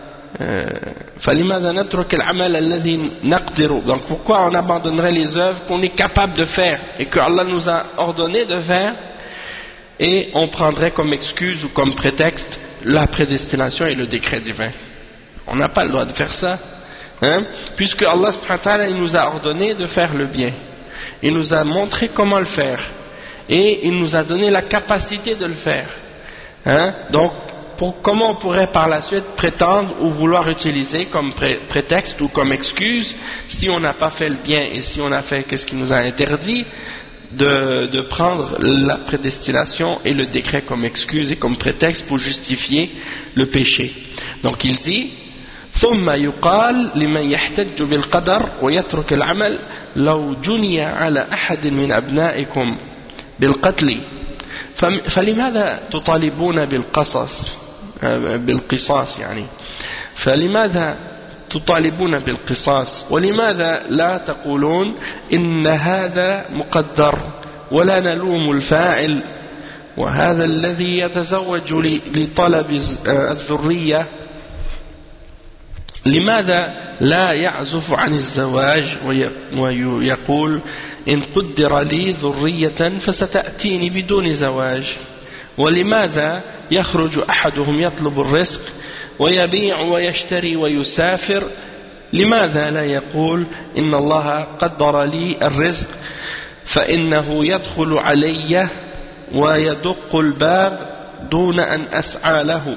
donc pourquoi on abandonnerait les œuvres qu'on est capable de faire et que Allah nous a ordonné de faire, et on prendrait comme excuse ou comme prétexte la prédestination et le décret divin? On n'a pas le droit de faire ça, hein? Puisque Allah subhanahu wa ta'ala, il nous a ordonné de faire le bien, il nous a montré comment le faire et il nous a donné la capacité de le faire, hein? Donc pour, comment on pourrait par la suite prétendre ou vouloir utiliser comme pré, prétexte ou comme excuse, si on n'a pas fait le bien et si on a fait qu'est-ce qui nous a interdit, de, de prendre la prédestination et le décret comme excuse et comme prétexte pour justifier le péché. Donc il dit ثم يقال لمن يحتج بالقدر ويترك العمل لو جني على أحد من أبنائكم بالقتل فلماذا تطالبون بالقصاص بالقصاص يعني فلماذا تطالبون بالقصاص ولماذا لا تقولون إن هذا مقدر ولا نلوم الفاعل وهذا الذي يتزوج لطلب الذرية لماذا لا يعزف عن الزواج ويقول إن قدر لي ذرية فستأتيني بدون زواج ولماذا يخرج أحدهم يطلب الرزق ويبيع ويشتري ويسافر لماذا لا يقول إن الله قدر لي الرزق فإنه يدخل علي ويدق الباب دون أن أسعى له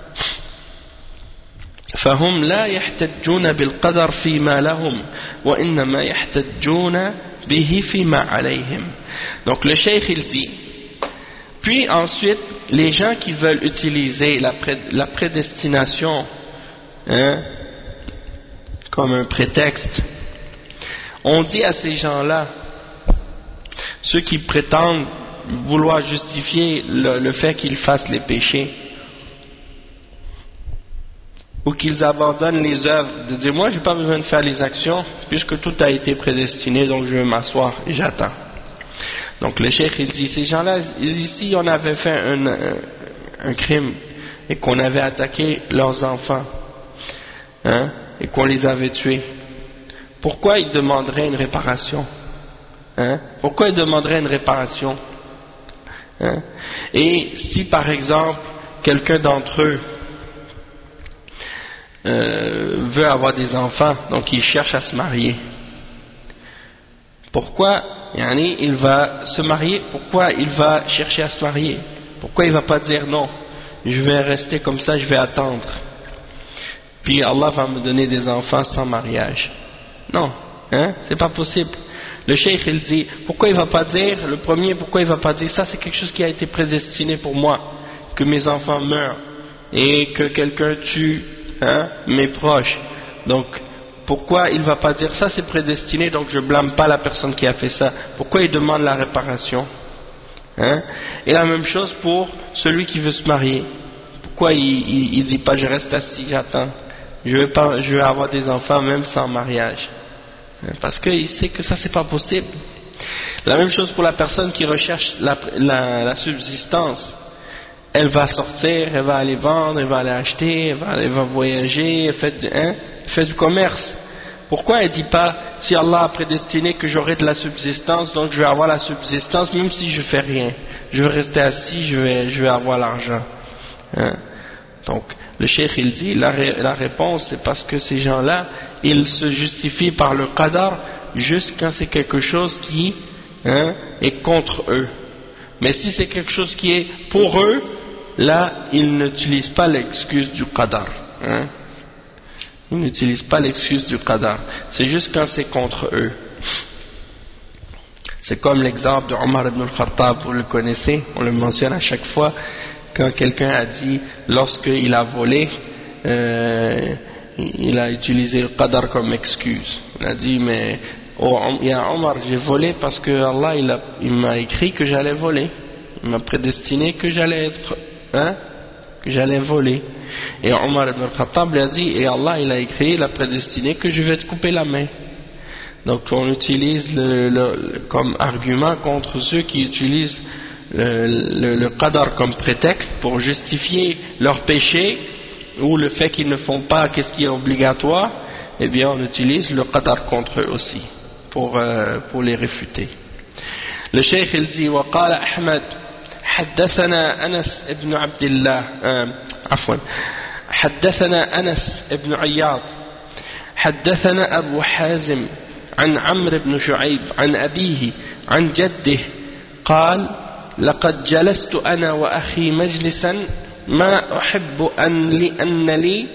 فهم لا يحتجون بالقدر فيما لهم وإنما يحتجون به فيما عليهم. Donc le cheikh il dit, puis ensuite les gens qui veulent utiliser la, pré, la prédestination, hein, comme un prétexte, on dit à ces gens-là, ceux qui prétendent vouloir justifier le, le fait qu'ils fassent les péchés ou qu'ils abandonnent les œuvres, de dire moi j'ai pas besoin de faire les actions puisque tout a été prédestiné, donc je vais m'asseoir et j'attends. Donc le cheikh il dit, ces gens-là, ici on avait fait un, un, un crime et qu'on avait attaqué leurs enfants, hein, et qu'on les avait tués, pourquoi ils demanderaient une réparation, hein? Pourquoi ils demanderaient une réparation, hein? Et si par exemple quelqu'un d'entre eux Euh, veut avoir des enfants, donc il cherche à se marier, pourquoi yani, il va se marier, pourquoi il va chercher à se marier, pourquoi il ne va pas dire non, je vais rester comme ça, je vais attendre puis Allah va me donner des enfants sans mariage? Non, hein, c'est pas possible. Le cheikh il dit, pourquoi il ne va pas dire, le premier, pourquoi il ne va pas dire ça c'est quelque chose qui a été prédestiné pour moi, que mes enfants meurent et que quelqu'un tue, hein, mes proches, donc pourquoi il ne va pas dire ça c'est prédestiné, donc je blâme pas la personne qui a fait ça, pourquoi il demande la réparation, hein? Et la même chose pour celui qui veut se marier, pourquoi il ne dit pas je reste assis, j'attends, je vais, pas, je vais avoir des enfants même sans mariage, parce qu'il sait que ça c'est pas possible. La même chose pour la personne qui recherche la, la, la subsistance, elle va sortir, elle va aller vendre, elle va aller acheter, elle va, elle va voyager, elle fait, hein, elle fait du commerce. Pourquoi elle ne dit pas, si Allah a prédestiné que j'aurai de la subsistance, donc je vais avoir la subsistance même si je ne fais rien, je vais rester assis, je vais, je vais avoir l'argent, hein? Donc le cheikh il dit la, ré, la réponse c'est parce que ces gens-là ils se justifient par le qadar juste quand c'est quelque chose qui hein, est contre eux. Mais si c'est quelque chose qui est pour eux, là ils n'utilisent pas l'excuse du qadar. Hein. Ils n'utilisent pas l'excuse du qadar. C'est juste quand c'est contre eux. C'est comme l'exemple de Omar ibn al-Khattab, vous le connaissez, on le mentionne à chaque fois, quand quelqu'un a dit, lorsqu'il a volé, euh, il a utilisé le qadar comme excuse. Il a dit, mais oh, il y a Omar, j'ai volé parce que Allah il, a, il m'a écrit que j'allais voler. Il m'a prédestiné que j'allais être, hein, que j'allais voler. Et Omar ibn al-Khattab lui a dit, et Allah il a écrit, il a prédestiné que je vais te couper la main. Donc on utilise le, le, comme argument contre ceux qui utilisent le, le, le qadar comme prétexte pour justifier leur péché ou le fait qu'ils ne font pas qu'est-ce qui est obligatoire, eh bien on utilise le qadar contre eux aussi pour, euh, pour les réfuter. Le cheikh il dit وقال أحمد حدثنا أنس ابن عبد الله عفوا حدثنا أنس ابن عياض حدثنا أبو حازم عن عمرو بن شعيب عن أبيه عن جده قال لقد جلست أنا وأخي مجلسا ما أحب أن لي, أن لي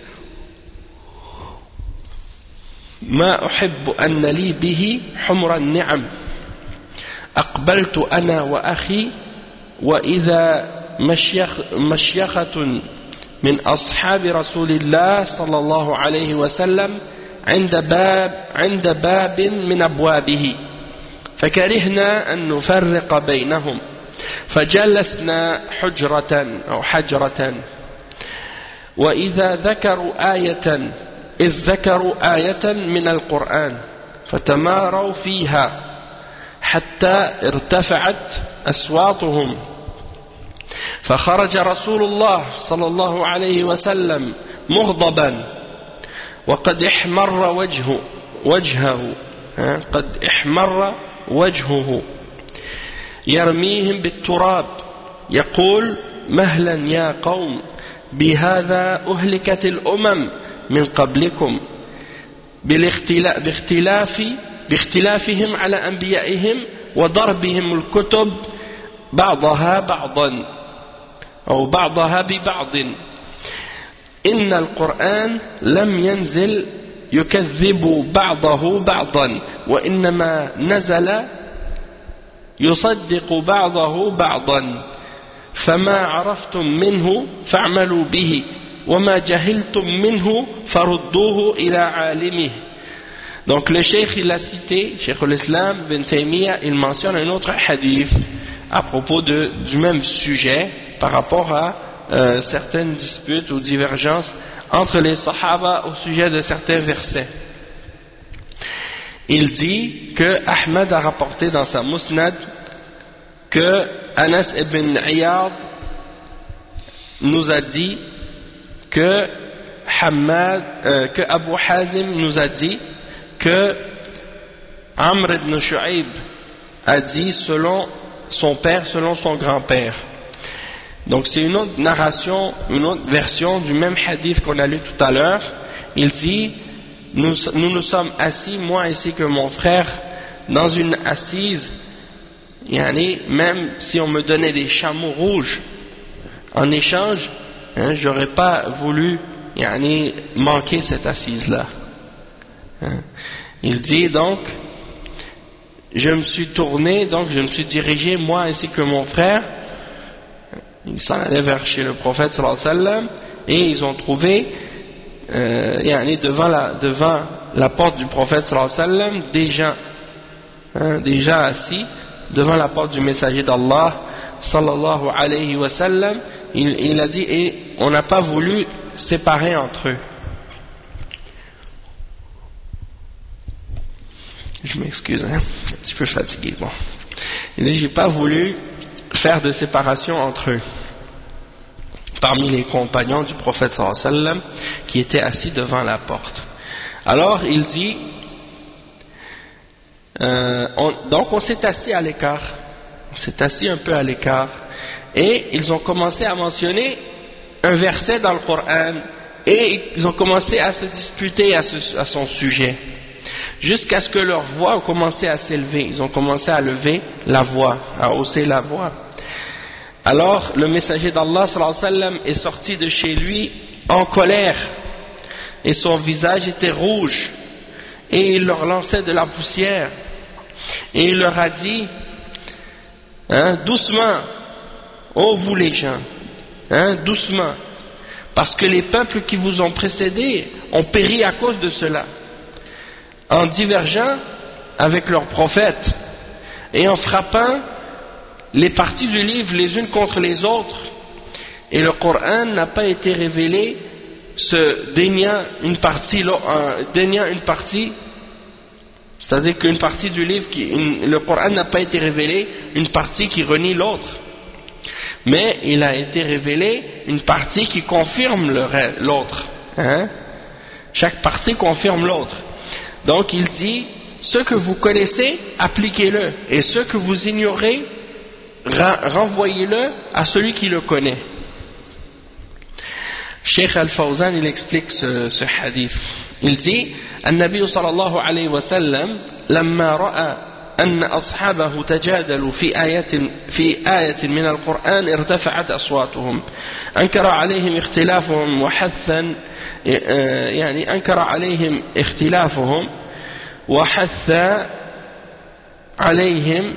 ما أحب أن لي به حمر النعم أقبلت أنا وأخي وإذا مشيخ مشيخة من أصحاب رسول الله صلى الله عليه وسلم عند باب عند باب من أبوابه فكرهنا أن نفرق بينهم فجلسنا حجرة أو حجرة وإذا ذكروا آية إذ ذكروا آية من القرآن فتماروا فيها حتى ارتفعت أصواتهم فخرج رسول الله صلى الله عليه وسلم مغضبا وقد احمر وجهه وجهه قد احمر وجهه يرميهم بالتراب يقول مهلا يا قوم بهذا أهلكت الأمم من قبلكم باختلاف باختلافهم على أنبيائهم وضربهم الكتب بعضها بعضا أو بعضها ببعض إن القرآن لم ينزل يكذب بعضه بعضا وإنما نزل يصدق بعضه بعضا فما عرفتم منه فاعملوا به وما جهلتم منه فردوه إلى عالمه. Donc le cheikh il a cité, Cheikh al-Islam Ibn Taymiyyah, il mentionne un autre hadith à propos de, du même sujet par rapport à euh, certaines disputes ou divergences entre les Sahaba au sujet de certains versets. Il dit que Ahmad a rapporté dans sa Musnad que Anas ibn Iyad nous a dit que Hamad, euh, que Abu Hazim nous a dit que Amr ibn Shu'aib a dit selon son père, selon son grand-père. Donc c'est une autre narration, une autre version du même hadith qu'on a lu tout à l'heure. Il dit, nous, nous nous sommes assis, moi ainsi que mon frère, dans une assise, yani, même si on me donnait des chameaux rouges en échange, hein, j'aurais pas voulu yani, manquer cette assise-là. Hein. Il dit donc, je me suis tourné, donc je me suis dirigé, moi ainsi que mon frère, ils s'en allaient vers chez le prophète sallallahu alayhi wa sallam, et ils ont trouvé euh, yani, devant, la, devant la porte du prophète sallallahu alayhi wa sallam des gens, hein, des gens assis devant la porte du messager d'Allah sallallahu alayhi wa sallam. Il, il a dit, et on n'a pas voulu séparer entre eux. Je m'excuse, hein, un petit peu fatigué. Bon. Il dit, j'ai pas voulu faire de séparation entre eux. Parmi les compagnons du prophète sallallahu alayhi wa sallam qui étaient assis devant la porte. Alors il dit, euh, on, donc on s'est assis à l'écart. On s'est assis un peu à l'écart. Et ils ont commencé à mentionner un verset dans le Coran et ils ont commencé à se disputer à, ce, à son sujet, jusqu'à ce que leur voix a commencé à s'élever. Ils ont commencé à lever la voix, à hausser la voix. Alors le messager d'Allah sallallahu alayhi wa sallam est sorti de chez lui en colère et son visage était rouge et il leur lançait de la poussière et il leur a dit, hein, doucement, ô vous les gens, hein, doucement, parce que les peuples qui vous ont précédés ont péri à cause de cela, en divergeant avec leurs prophètes et en frappant les parties du livre les unes contre les autres, et le Coran n'a pas été révélé se déniant une partie, euh, déniant une partie, c'est-à-dire qu'une partie du livre, qui, une, le Coran n'a pas été révélé une partie qui renie l'autre, mais il a été révélé une partie qui confirme l'autre, hein? Chaque partie confirme l'autre. Donc il dit, ce que vous connaissez, appliquez-le, et ce que vous ignorez, renvoyez-le à celui qui le connaît. Cheikh Al-Fawzan, il explique ce, ce hadith. Il dit, النبي صلى الله عليه وسلم لما رأى أن أصحابه تجادلوا في آية في آية من القرآن ارتفعت أصواتهم، أنكر عليهم اختلافهم وحثا يعني أنكر عليهم اختلافهم وحث عليهم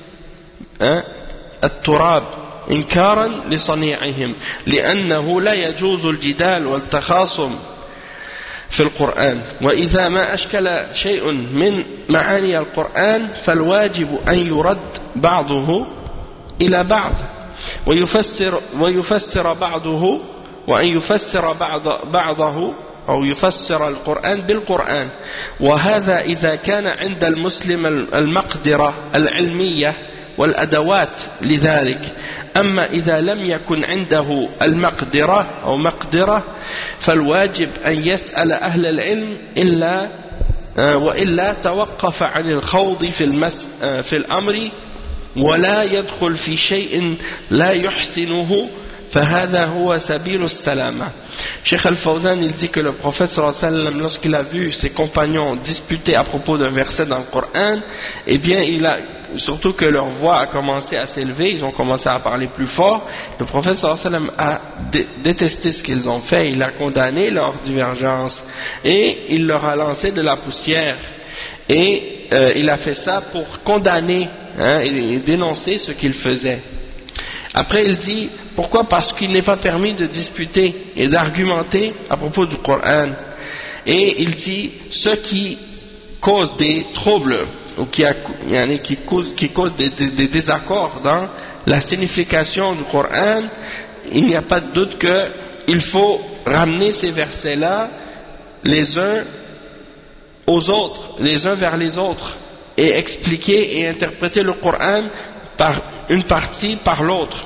التراب إنكارا لصنيعهم، لأنه لا يجوز الجدال والتخاصم في القرآن، وإذا ما أشكل شيء من معاني القرآن فالواجب أن يرد بعضه إلى بعض ويفسر ويفسر بعضه وأن يفسر بعض بعضه أو يفسر القرآن بالقرآن، وهذا إذا كان عند المسلم المقدرة العلمية والأدوات لذلك. أما إذا لم يكن عنده المقدرة أو مقدرة فالواجب أن يسأل أهل العلم إلا وإلا توقف عن الخوض في المس في الأمر ولا يدخل في شيء لا يحسنه فهذا هو سبيل السلامة. Cheikh Al-Fawzan, il dit que le prophète sallallahu alayhi wa sallam, lorsqu'il a vu ses compagnons disputer à propos d'un verset dans le Coran, eh bien il a, surtout que leur voix a commencé à s'élever, ils ont commencé à parler plus fort, le prophète sallallahu alayhi wa sallam a dé détesté ce qu'ils ont fait, il a condamné leur divergence et il leur a lancé de la poussière et euh, il a fait ça pour condamner, hein, et, et dénoncer ce qu'ils faisaient. Après il dit, pourquoi? Parce qu'il n'est pas permis de disputer et d'argumenter à propos du Coran. Et il dit, ceux qui causent des troubles ou qui, qui, qui causent des, des, des désaccords dans la signification du Coran, il n'y a pas de doute qu'il faut ramener ces versets-là les uns aux autres, les uns vers les autres, et expliquer et interpréter le Coran par une partie par l'autre.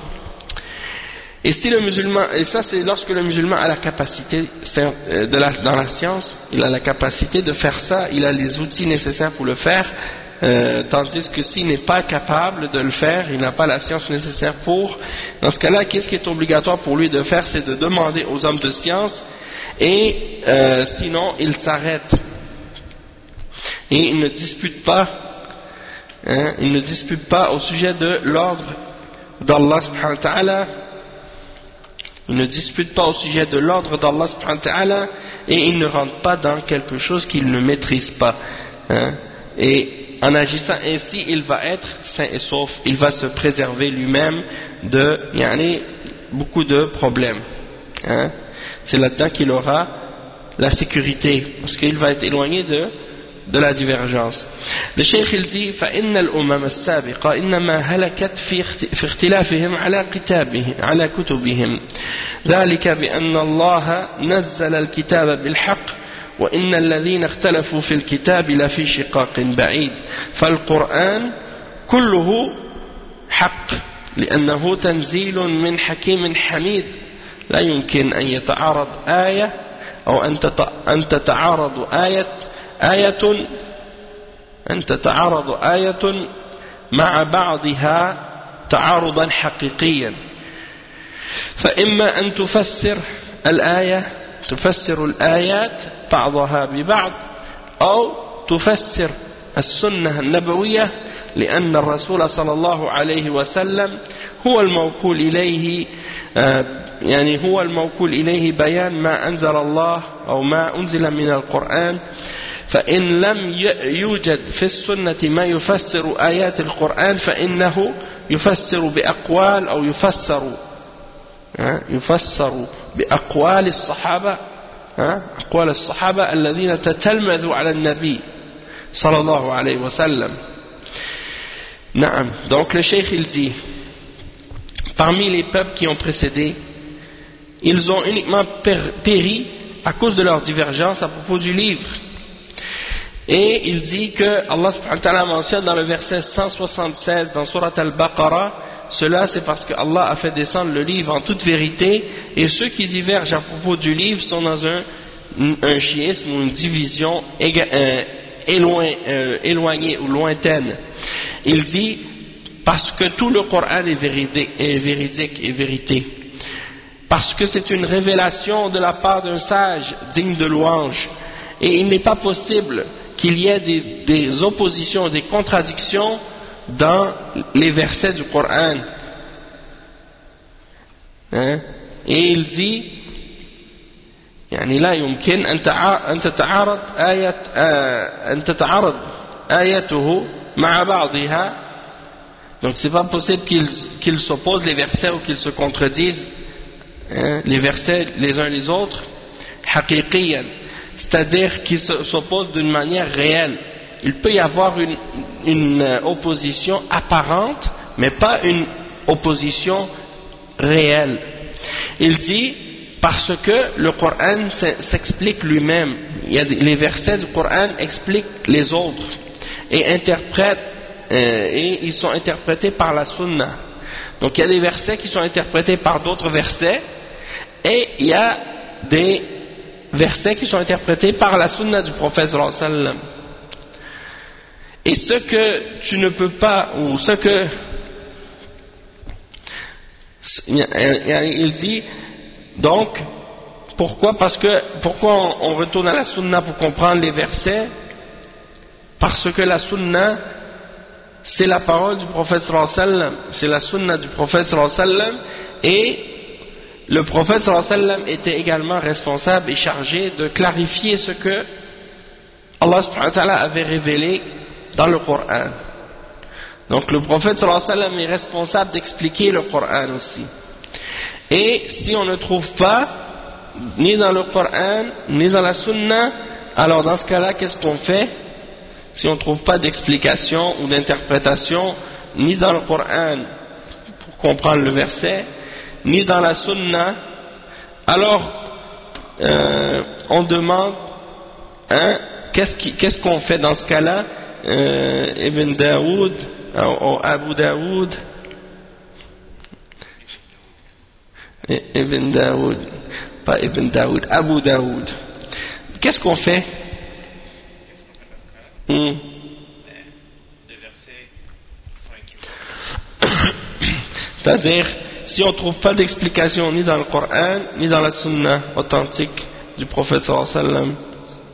Et si le musulman, et ça c'est lorsque le musulman a la capacité de la, dans la science, il a la capacité de faire ça, il a les outils nécessaires pour le faire, euh, tandis que s'il n'est pas capable de le faire, il n'a pas la science nécessaire pour, dans ce cas-là, qu'est-ce qui est obligatoire pour lui de faire? C'est de demander aux hommes de science, et euh, sinon il s'arrête et il ne dispute pas, hein, il ne dispute pas au sujet de l'ordre d'Allah subhanahu wa ta'ala. Il ne dispute pas au sujet de l'ordre d'Allah subhanahu wa ta'ala et il ne rentre pas dans quelque chose qu'il ne maîtrise pas, hein. Et en agissant ainsi, il va être sain et sauf, il va se préserver lui-même de yani, beaucoup de problèmes, hein. C'est là-dedans qu'il aura la sécurité, parce qu'il va être éloigné de de la divergence. Le cheikh il dit فإن الأمم السابقة إنما هلكت في في اختلافهم على كتابهم على كتبهم ذلك بأن الله نزل الكتاب بالحق وإن الذين اختلفوا في الكتاب لفي شقاق بعيد فالقرآن كله حق لأنه تنزيل من حكيم حميد لا يمكن أن يتعارض آية أو أن تتعارض آية آية أن تتعارض آية مع بعضها تعارضا حقيقيا فإما أن تفسر الآية تفسر الآيات بعضها ببعض أو تفسر السنة النبوية لأن الرسول صلى الله عليه وسلم هو الموكول إليه يعني هو الموكول إليه بيان ما أنزل الله أو ما أنزل من القرآن فإن لم يوجد في السنة ما يفسر آيات القرآن فإنه يفسر بأقوال أو يفسر يفسر بأقوال الصحابة أقوال الصحابة الذين تتلمذوا على النبي صلى الله عليه وسلم. نعم. Donc le cheikh il dit parmi les peuples qui ont précédé ils ont uniquement péri à cause de leur divergence à propos du livre. Et il dit que Allah subhanahu wa ta'ala mentionne dans le verset cent soixante-seize dans Surat Al-Baqarah, cela c'est parce que Allah a fait descendre le livre en toute vérité et ceux qui divergent à propos du livre sont dans un, un chiisme ou une division euh, éloin, euh, éloignée ou lointaine. Il dit parce que tout le Coran est véridique, est véridique et vérité. Parce que c'est une révélation de la part d'un sage digne de louange. Et il n'est pas possible qu'il y ait des, des oppositions, des contradictions dans les versets du Coran. Hein? Et il dit يعني لا يمكن أن تتعارض آية أن تتعارض آياته مع بعضها. Donc c'est pas possible qu'ils qu'ils s'opposent les versets ou qu'ils se contredisent hein, les versets les uns les autres حقيقيا, c'est-à-dire qu'ils s'opposent d'une manière réelle. Il peut y avoir une, une opposition apparente mais pas une opposition réelle. Il dit parce que le Coran s'explique lui-même. Il y a des, les versets du Coran expliquent les autres et interprètent euh, et ils sont interprétés par la Sunna. Donc il y a des versets qui sont interprétés par d'autres versets et il y a des versets qui sont interprétés par la Sunna du prophète sallallahu alayhi wa sallam. Et ce que tu ne peux pas ou ce que il dit donc pourquoi parce que pourquoi on retourne à la Sunna pour comprendre les versets? Parce que la Sunna c'est la parole du prophète sallallahu alayhi wa sallam, c'est la Sunna du prophète sallallahu alayhi wa sallam et le prophète sallallahu alayhi wa sallam était également responsable et chargé de clarifier ce que Allah subhanahu wa ta'ala avait révélé dans le Coran. Donc le prophète sallallahu alayhi wa sallam est responsable d'expliquer le Coran aussi. Et si on ne trouve pas ni dans le Coran ni dans la Sunna, alors dans ce cas-là qu'est-ce qu'on fait? Si on ne trouve pas d'explication ou d'interprétation ni dans le Coran pour comprendre le verset ni dans la Sunna, alors euh, on demande hein, qu'est-ce qui, qu'est-ce qu'on fait dans ce cas-là? euh, Ibn Daoud ou Abu Daoud Ibn Daoud pas Ibn Daoud Abu Daoud, qu'est-ce qu'on fait? Hmm. C'est-à-dire si on ne trouve pas d'explication ni dans le Coran ni dans la Sunna authentique du prophète sallallahu alayhi wa sallam,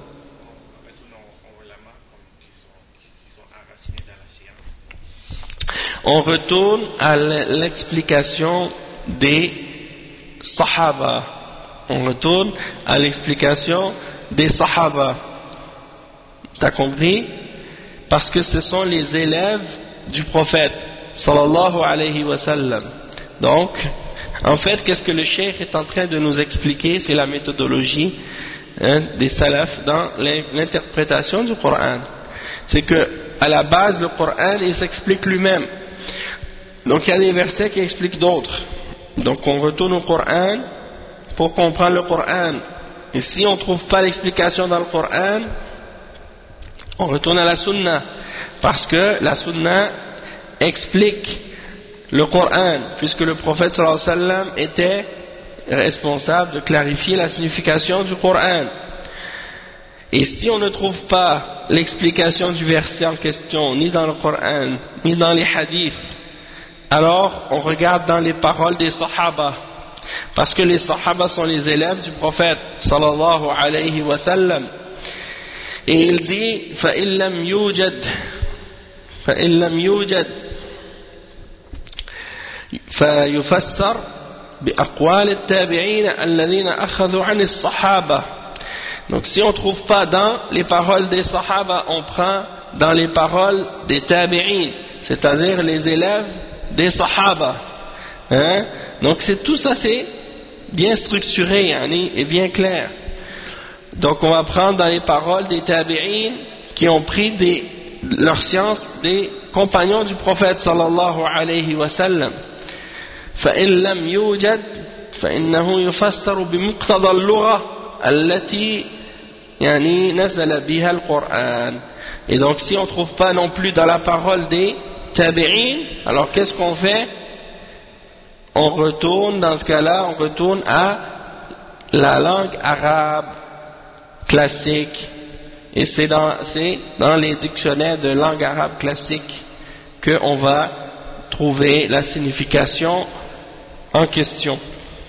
on retourne à l'explication des Sahaba. On retourne à l'explication des Sahaba. T'as compris? Parce que ce sont les élèves du prophète sallallahu alayhi wa sallam. Donc, en fait, qu'est-ce que le cheikh est en train de nous expliquer? C'est la méthodologie hein, des salafs dans l'interprétation du Coran. C'est que à la base, le Coran, il s'explique lui-même. Donc il y a des versets qui expliquent d'autres. Donc on retourne au Coran pour comprendre le Coran. Et si on ne trouve pas l'explication dans le Coran, on retourne à la Sunna. Parce que la Sunna explique le Coran, puisque le prophète sallallahu alayhi wa sallam était responsable de clarifier la signification du Coran. Et si on ne trouve pas l'explication du verset en question, ni dans le Coran, ni dans les hadiths, alors on regarde dans les paroles des Sahaba, parce que les sahaba sont les élèves du prophète sallallahu alayhi wa sallam. Et il dit فَإِن لَمْ يُوجَدْ فَإِن لَمْ يُوجَدْ فيفسر بأقوال التابعين الذين أخذوا عن الصحابة. Donc si on ne trouve pas dans les paroles des sahaba, on prend dans les paroles des tabi'in, c'est-à-dire les élèves des sahaba. Hein? Donc c'est, tout ça c'est bien structuré yani, et bien clair. Donc on va prendre dans les paroles des tabi'in qui ont pris des, leur science des compagnons du prophète sallallahu alayhi wa sallam. فإن لم يوجد فإنه يفسر بمقتضى اللغة التي يعني نزل بها القرآن. Et donc si on ne trouve pas non plus dans la parole des tabi'in, alors qu'est-ce qu'on fait? On retourne, dans ce cas-là, on retourne à la langue arabe classique. Et c'est dans, c'est dans les dictionnaires de langue arabe classique qu'on va trouver la signification en question.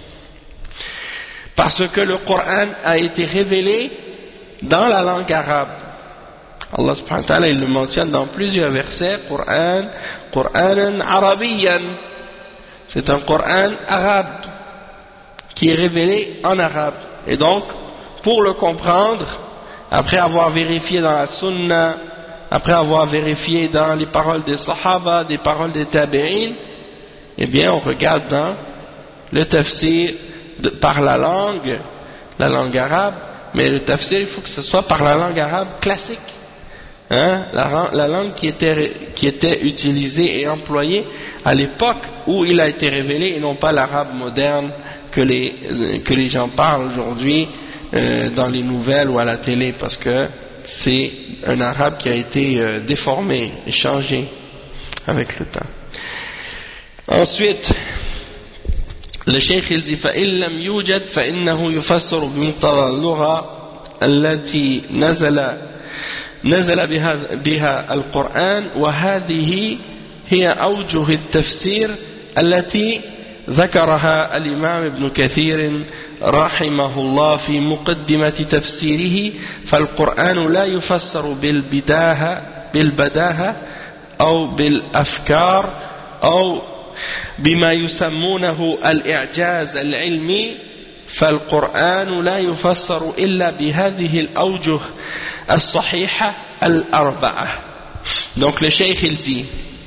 Parce que le Coran a été révélé dans la langue arabe. Allah subhanahu wa ta'ala il le mentionne dans plusieurs versets. Coran, Qur'anan Arabiyyan. C'est un Coran arabe qui est révélé en arabe. Et donc, pour le comprendre, après avoir vérifié dans la Sunna, après avoir vérifié dans les paroles des Sahaba, des paroles des Tabi'in, eh bien, on regarde dans le tafsir de, par la langue, la langue arabe, mais le tafsir, il faut que ce soit par la langue arabe classique. Hein, la, la langue qui était, qui était utilisée et employée à l'époque où il a été révélé et non pas l'arabe moderne que les, que les gens parlent aujourd'hui euh, dans les nouvelles ou à la télé, parce que c'est un arabe qui a été euh, déformé et changé avec le temps. Ensuite, le cheikh il dit فَإِن لَمْ يُوجَدْ فَإِنَّهُ يُفَسَّرُ بِمُقْتَضَى اللغة التي نزل نزل بها, بها القرآن وهذه هي أوجه التفسير التي ذكرها الإمام ابن كثير رحمه الله في مقدمة تفسيره. فالقرآن لا يفسر بالبداهة بالبداهة أو بالأفكار أو بما يسمونه الإعجاز العلمي، فالقرآن لا يفسر إلا بهذه الأوجه الصحيحة الأربعة. Donc le cheikh il dit,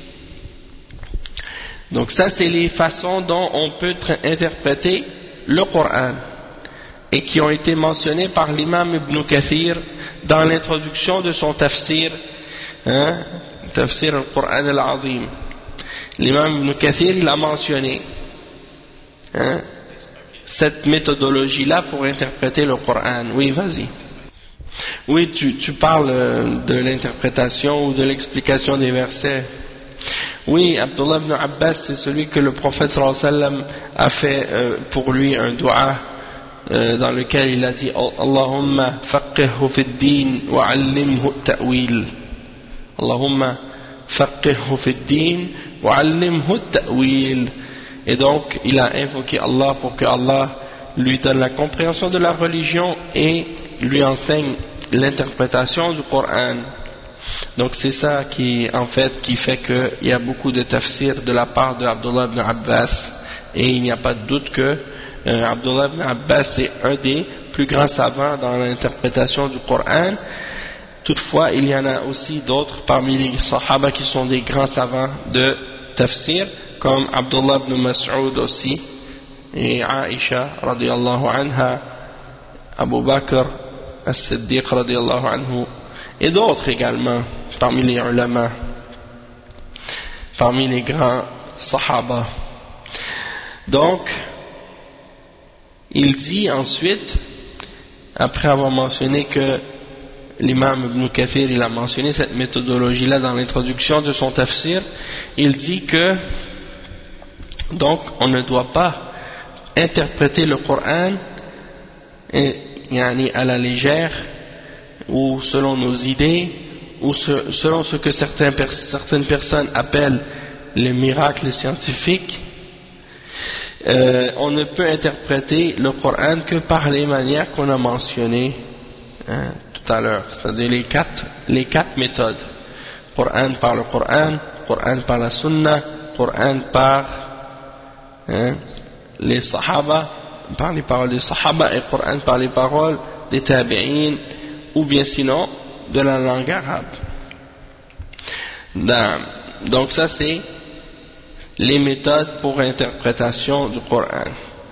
donc ça c'est les façons dont on peut interpréter le Coran et qui ont été mentionnées par l'imam Ibn Kathir dans l'introduction de son tafsir, hein, tafsir al-Qur'an al-Azim. L'imam Ibn Kathir il a mentionné hein, cette méthodologie-là pour interpréter le Coran. Oui, vas-y. Oui, tu, tu parles de l'interprétation ou de l'explication des versets. Oui, Abdullah ibn Abbas, c'est celui que le prophète sallallahu alayhi wa sallam a fait euh, pour lui un dua euh, dans lequel il a dit Allahumma faqihhu fid din wa allimhu ta'wil. Allahumma faqihhu fid din wa allimhu ta'wil. Et donc, il a invoqué Allah pour que Allah lui donne la compréhension de la religion et lui enseigne l'interprétation du Coran. Donc c'est ça qui en fait qui fait qu'il y a beaucoup de tafsir de la part de Abdullah ibn Abbas, et il n'y a pas de doute que euh, Abdullah ibn Abbas est un des plus grands savants dans l'interprétation du Coran. Toutefois, il y en a aussi d'autres parmi les sahaba qui sont des grands savants de tafsir, comme Abdullah ibn Mas'ud aussi, et Aïcha radiyallahu anha, Abu Bakr as-Siddiq radiyallahu anhu, et d'autres également parmi les ulama, parmi les grands sahaba. Donc il dit ensuite, après avoir mentionné que l'imam Ibn Kathir il a mentionné cette méthodologie là dans l'introduction de son tafsir, il dit que donc on ne doit pas interpréter le Coran et, yani, à la légère ou selon nos idées ou ce, selon ce que certains, certaines personnes appellent les miracles scientifiques, euh, on ne peut interpréter le Coran que par les manières qu'on a mentionnées hein, tout à l'heure, c'est-à-dire les quatre, les quatre méthodes. Coran par le Coran, Coran par la Sunna, Coran par hein, les Sahaba, par les paroles des Sahaba, et Coran par les paroles des Tabi'in, ou bien sinon de la langue arabe. Donc ça c'est les méthodes pour l'interprétation du Coran.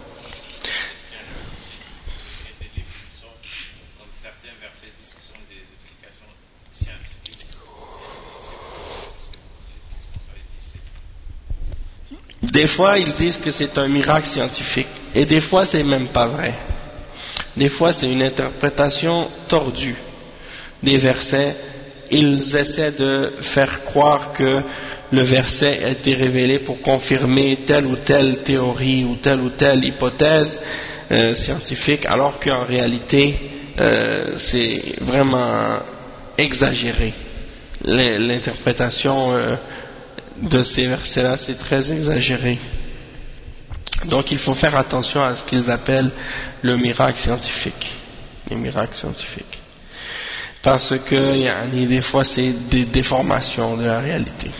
Des fois ils disent que c'est un miracle scientifique et des fois c'est même pas vrai. Des fois c'est une interprétation tordue des versets. Ils essaient de faire croire que le verset a été révélé pour confirmer telle ou telle théorie ou telle ou telle hypothèse euh, scientifique, alors qu'en réalité euh, c'est vraiment exagéré. L'interprétation euh, de ces versets-là, c'est très exagéré. Donc il faut faire attention à ce qu'ils appellent le miracle scientifique, les miracles scientifiques. Parce que y a, des fois c'est des déformations de la réalité.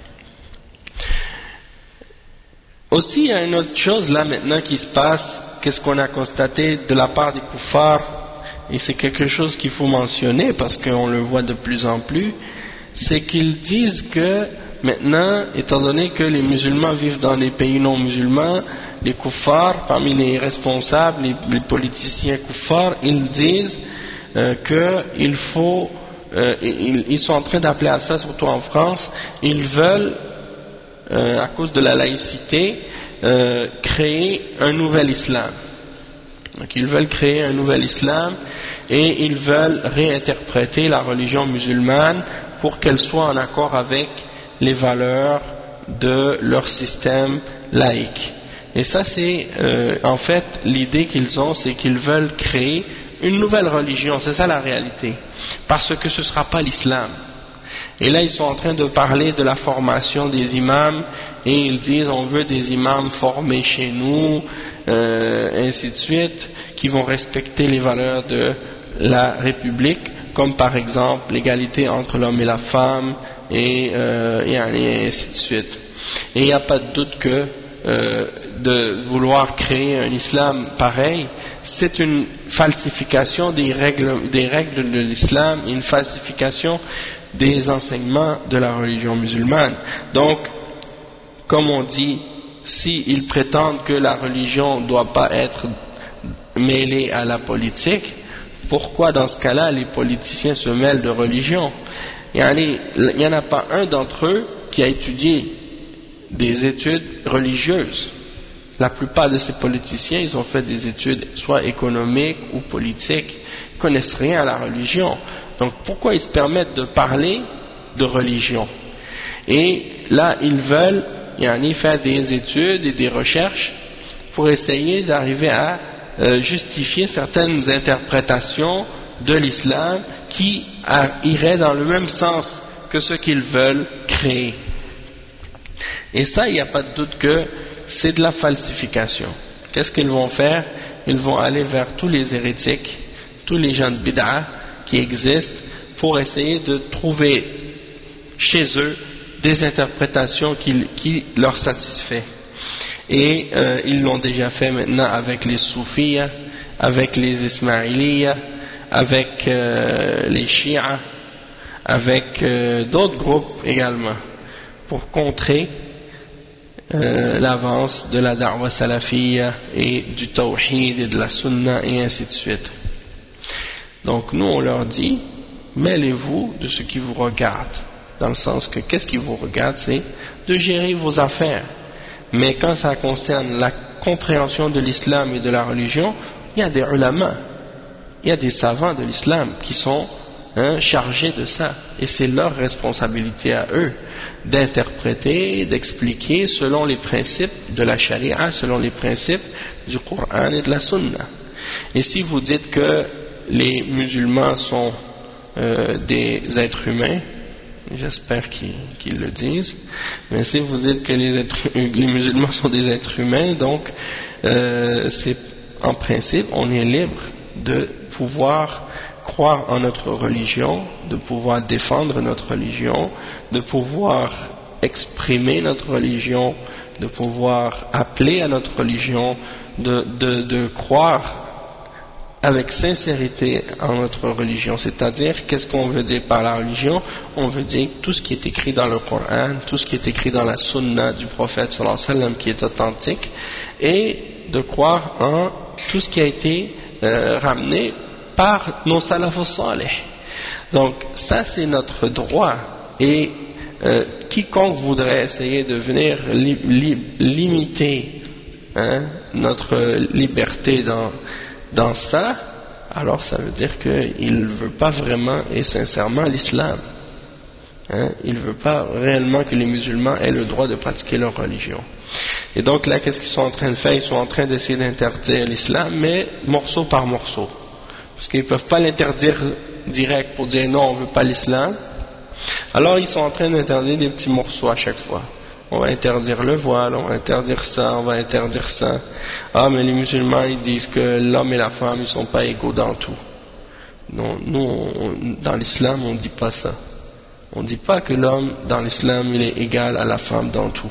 Aussi il y a une autre chose là maintenant qui se passe, qu'est-ce qu'on a constaté de la part des kuffars, et c'est quelque chose qu'il faut mentionner parce qu'on le voit de plus en plus, c'est qu'ils disent que maintenant, étant donné que les musulmans vivent dans les pays non musulmans, les kuffars, parmi les responsables, les, les politiciens kuffars, ils disent Euh, qu'il faut, euh, ils, ils sont en train d'appeler à ça, surtout en France, ils veulent, euh, à cause de la laïcité, euh, créer un nouvel islam. Donc ils veulent créer un nouvel islam et ils veulent réinterpréter la religion musulmane pour qu'elle soit en accord avec les valeurs de leur système laïque. Et ça c'est, euh, en fait, l'idée qu'ils ont, c'est qu'ils veulent créer une nouvelle religion, c'est ça la réalité, parce que ce ne sera pas l'islam. Et là ils sont en train de parler de la formation des imams, et ils disent on veut des imams formés chez nous, euh, ainsi de suite, qui vont respecter les valeurs de la République, comme par exemple l'égalité entre l'homme et la femme, et, euh, et ainsi de suite. Et il n'y a pas de doute que euh, de vouloir créer un islam pareil, c'est une falsification des règles, des règles de l'islam, une falsification des enseignements de la religion musulmane. Donc, comme on dit, s'ils prétendent que la religion ne doit pas être mêlée à la politique, pourquoi dans ce cas-là les politiciens se mêlent de religion? Il n'y en a pas un d'entre eux qui a étudié des études religieuses. La plupart de ces politiciens, ils ont fait des études soit économiques ou politiques, ils ne connaissent rien à la religion. Donc pourquoi ils se permettent de parler de religion? Et là, ils veulent yani, faire des études et des recherches pour essayer d'arriver à euh, justifier certaines interprétations de l'islam qui a, iraient dans le même sens que ce qu'ils veulent créer. Et ça, il n'y a pas de doute que c'est de la falsification. Qu'est-ce qu'ils vont faire? Ils vont aller vers tous les hérétiques, tous les gens de bid'a qui existent pour essayer de trouver chez eux des interprétations qui, qui leur satisfait. Et euh, ils l'ont déjà fait maintenant avec les soufis, avec les ismaïliya, avec euh, les chiites, avec euh, d'autres groupes également, pour contrer euh, l'avance de la da'wa salafiyya et du tawhid et de la sunna et ainsi de suite. Donc nous on leur dit, mêlez-vous de ce qui vous regarde, dans le sens que qu'est-ce qui vous regarde, c'est de gérer vos affaires. Mais quand ça concerne la compréhension de l'islam et de la religion, il y a des ulama, il y a des savants de l'islam qui sont hein, chargés de ça, et c'est leur responsabilité à eux d'interpréter, d'expliquer selon les principes de la charia, selon les principes du Coran et de la sunna. Et si vous dites que les musulmans sont euh, des êtres humains, j'espère qu'ils, qu'ils le disent. Mais si vous dites que les, êtres, les musulmans sont des êtres humains, donc euh, c'est en principe, on est libre de pouvoir croire en notre religion, de pouvoir défendre notre religion, de pouvoir exprimer notre religion, de pouvoir appeler à notre religion, de, de, de croire avec sincérité en notre religion. C'est-à-dire, qu'est-ce qu'on veut dire par la religion? On veut dire tout ce qui est écrit dans le Coran, tout ce qui est écrit dans la Sunna du prophète sallallahu alayhi wa sallam qui est authentique, et de croire en tout ce qui a été euh, ramené par nos salafus salih. Donc ça c'est notre droit, et euh, quiconque voudrait essayer de venir li li limiter hein, notre liberté dans, dans ça, alors ça veut dire qu'il ne veut pas vraiment et sincèrement l'islam. Hein, il ne veut pas réellement que les musulmans aient le droit de pratiquer leur religion. Et donc là, qu'est-ce qu'ils sont en train de faire? Ils sont en train d'essayer d'interdire l'islam, mais morceau par morceau. Parce qu'ils ne peuvent pas l'interdire direct pour dire non, on ne veut pas l'islam. Alors ils sont en train d'interdire des petits morceaux à chaque fois. On va interdire le voile, on va interdire ça, on va interdire ça. Ah, mais les musulmans, ils disent que l'homme et la femme, ils ne sont pas égaux dans tout. Non, nous, on, dans l'islam, on ne dit pas ça. On ne dit pas que l'homme, dans l'islam, il est égal à la femme dans tout.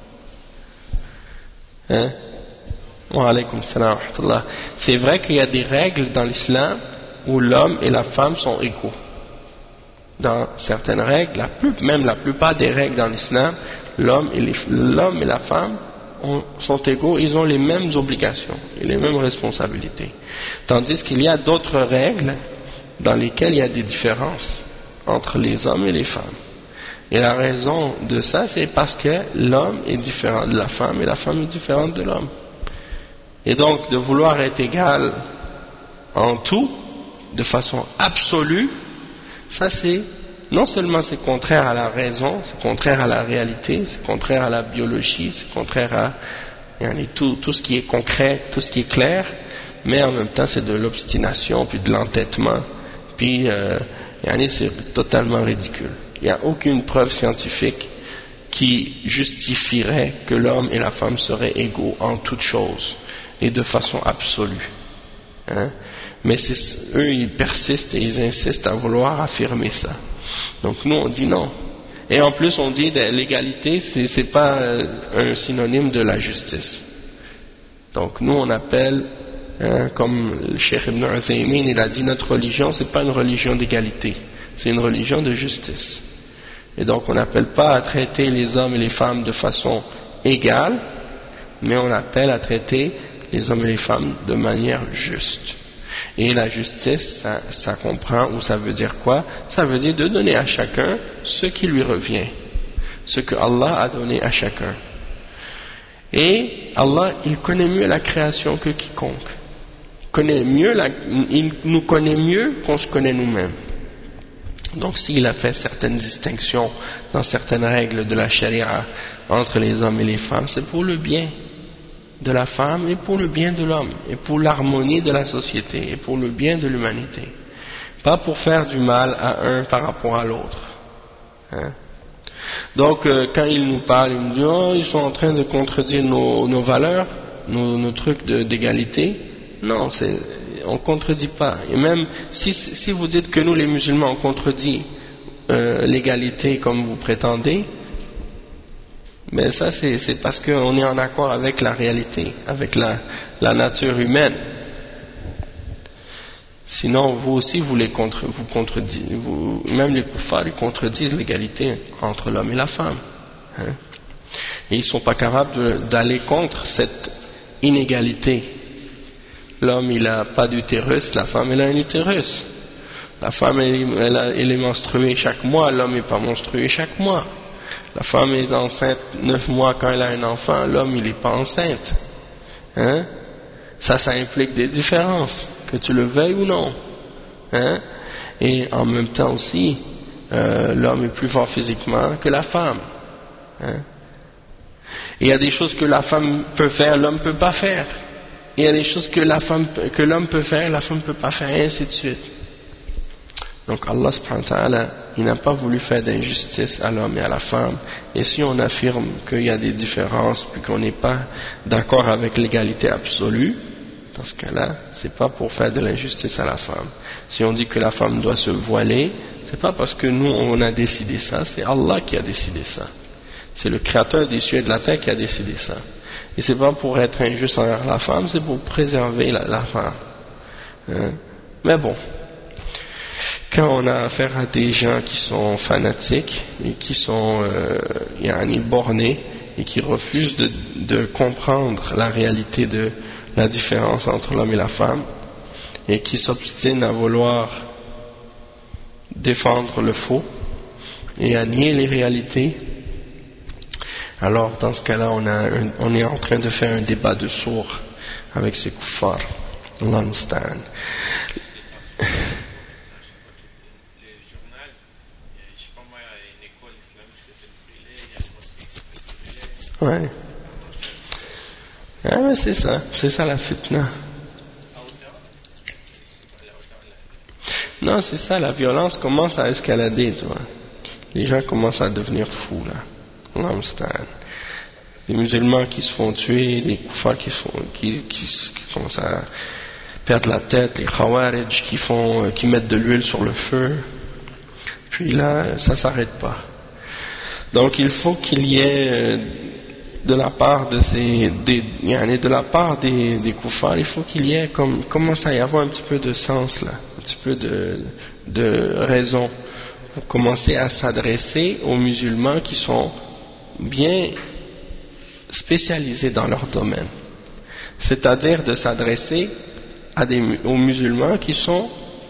Hein? Wa alaykum salam wa rahmatullah. C'est vrai qu'il y a des règles dans l'islam où l'homme et la femme sont égaux. Dans certaines règles, la plus, même la plupart des règles dans l'islam, l'homme et, les, l'homme et la femme ont, sont égaux, ils ont les mêmes obligations et les mêmes responsabilités. Tandis qu'il y a d'autres règles dans lesquelles il y a des différences entre les hommes et les femmes. Et la raison de ça, c'est parce que l'homme est différent de la femme et la femme est différente de l'homme. Et donc, de vouloir être égal en tout, de façon absolue, ça c'est, non seulement c'est contraire à la raison, c'est contraire à la réalité, c'est contraire à la biologie, c'est contraire à tout, tout ce qui est concret, tout ce qui est clair, mais en même temps c'est de l'obstination, puis de l'entêtement, puis euh, c'est totalement ridicule. Il n'y a aucune preuve scientifique qui justifierait que l'homme et la femme seraient égaux en toutes choses et de façon absolue. Hein? Mais eux, ils persistent et ils insistent à vouloir affirmer ça. Donc nous, on dit non. Et en plus, on dit que l'égalité, c'est, c'est pas un synonyme de la justice. Donc nous, on appelle, hein, comme le Cheikh Ibn Uthaymin, il a dit, notre religion, c'est pas une religion d'égalité, c'est une religion de justice. Et donc on n'appelle pas à traiter les hommes et les femmes de façon égale, mais on appelle à traiter les hommes et les femmes de manière juste. Et la justice, ça, ça comprend, ou ça veut dire quoi? Ça veut dire de donner à chacun ce qui lui revient, ce que Allah a donné à chacun. Et Allah, il connaît mieux la création que quiconque. Il, connaît mieux la, il nous connaît mieux qu'on se connaît nous-mêmes. Donc s'il a fait certaines distinctions dans certaines règles de la charia entre les hommes et les femmes, c'est pour le bien de la femme et pour le bien de l'homme, et pour l'harmonie de la société, et pour le bien de l'humanité. Pas pour faire du mal à un par rapport à l'autre. Hein? Donc euh, quand il nous parle, il nous dit oh, ils sont en train de contredire nos, nos valeurs, nos, nos trucs de, d'égalité. Non, c'est, on ne contredit pas. Et même si, si vous dites que nous les musulmans on contredit euh, l'égalité comme vous prétendez, mais ça c'est, c'est parce qu'on est en accord avec la réalité, avec la, la nature humaine. Sinon vous aussi vous les contre, vous contredisez, vous, même les kuffars ils contredisent l'égalité entre l'homme et la femme. Hein? Et ils ne sont pas capables de, d'aller contre cette inégalité. L'homme il n'a pas d'utérus, la femme elle a un utérus. La femme elle, elle, a, elle est menstruée chaque mois, l'homme n'est pas menstrué chaque mois. La femme est enceinte neuf mois quand elle a un enfant, l'homme il n'est pas enceinte. Hein? Ça, ça implique des différences, que tu le veuilles ou non. Hein? Et en même temps aussi, euh, l'homme est plus fort physiquement que la femme. Hein? Et il y a des choses que la femme peut faire, l'homme ne peut pas faire. Et il y a des choses que, la femme, que l'homme peut faire, la femme ne peut pas faire, et ainsi de suite. Donc Allah subhanahu wa ta'ala, il n'a pas voulu faire d'injustice à l'homme et à la femme. Et si on affirme qu'il y a des différences puis qu'on n'est pas d'accord avec l'égalité absolue, dans ce cas-là, c'est pas pour faire de l'injustice à la femme. Si on dit que la femme doit se voiler, c'est pas parce que nous on a décidé ça, c'est Allah qui a décidé ça. C'est le créateur des cieux et de la terre qui a décidé ça. Et c'est pas pour être injuste envers la femme, c'est pour préserver la, la femme. Hein? Mais bon, quand on a affaire à des gens qui sont fanatiques et qui sont euh, yani bornés et qui refusent de, de comprendre la réalité de la différence entre l'homme et la femme et qui s'obstinent à vouloir défendre le faux et à nier les réalités, alors dans ce cas-là on, a un, on est en train de faire un débat de sourds avec ces kuffars. Allah musta'an. Ouais. Ah ouais, c'est ça, c'est ça la fitna. Non, c'est ça, la violence commence à escalader, tu vois. Les gens commencent à devenir fous, là. Les musulmans qui se font tuer, les koufars qui, qui, qui, qui commencent à perdre la tête, les khawarij qui font, qui mettent de l'huile sur le feu. Puis là, ça s'arrête pas. Donc il faut qu'il y ait de la part de ces, des, de la part des, des koufars, il faut qu'il y ait comme, commence à y avoir un petit peu de sens là, un petit peu de, de raison pour commencer à s'adresser aux musulmans qui sont bien spécialisés dans leur domaine. C'est-à-dire de s'adresser à des, aux musulmans qui sont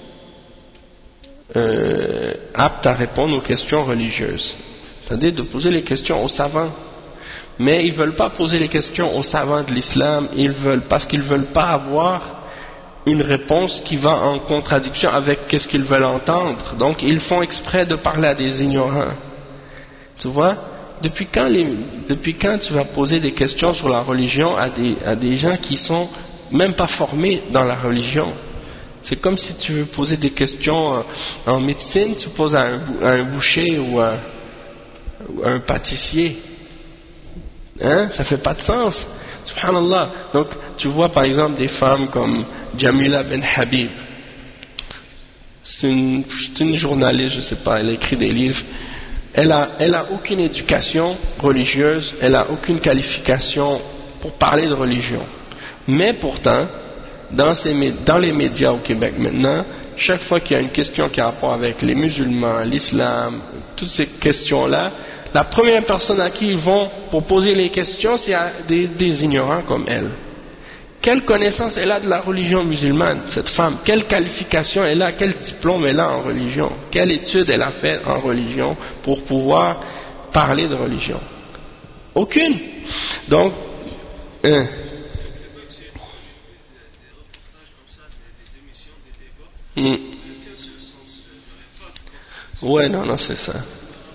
euh, aptes à répondre aux questions religieuses. C'est-à-dire de poser les questions aux savants. Mais ils ne veulent pas poser les questions aux savants de l'islam, ils veulent, parce qu'ils ne veulent pas avoir une réponse qui va en contradiction avec ce qu'ils veulent entendre. Donc ils font exprès de parler à des ignorants. Tu vois, depuis quand, les, depuis quand tu vas poser des questions sur la religion à des, à des gens qui sont même pas formés dans la religion? C'est comme si tu veux poser des questions en médecine, tu poses à un, à un boucher ou à, ou à un pâtissier. Hein? Ça fait pas de sens. Subhanallah. Donc, tu vois par exemple des femmes comme Jamila Ben Habib. C'est une, c'est une journaliste, je sais pas, elle écrit des livres. Elle a, elle a aucune éducation religieuse, elle a aucune qualification pour parler de religion. Mais pourtant, dans, ces, dans les médias au Québec maintenant, chaque fois qu'il y a une question qui a rapport avec les musulmans, l'islam, toutes ces questions-là, la première personne à qui ils vont pour poser les questions, c'est à des, des ignorants comme elle. Quelle connaissance elle a de la religion musulmane, cette femme? Quelle qualification elle a? Quel diplôme elle a en religion? Quelle étude elle a fait en religion pour pouvoir parler de religion? Aucune. Donc, hein. Hmm. Ouais, non, non, c'est ça.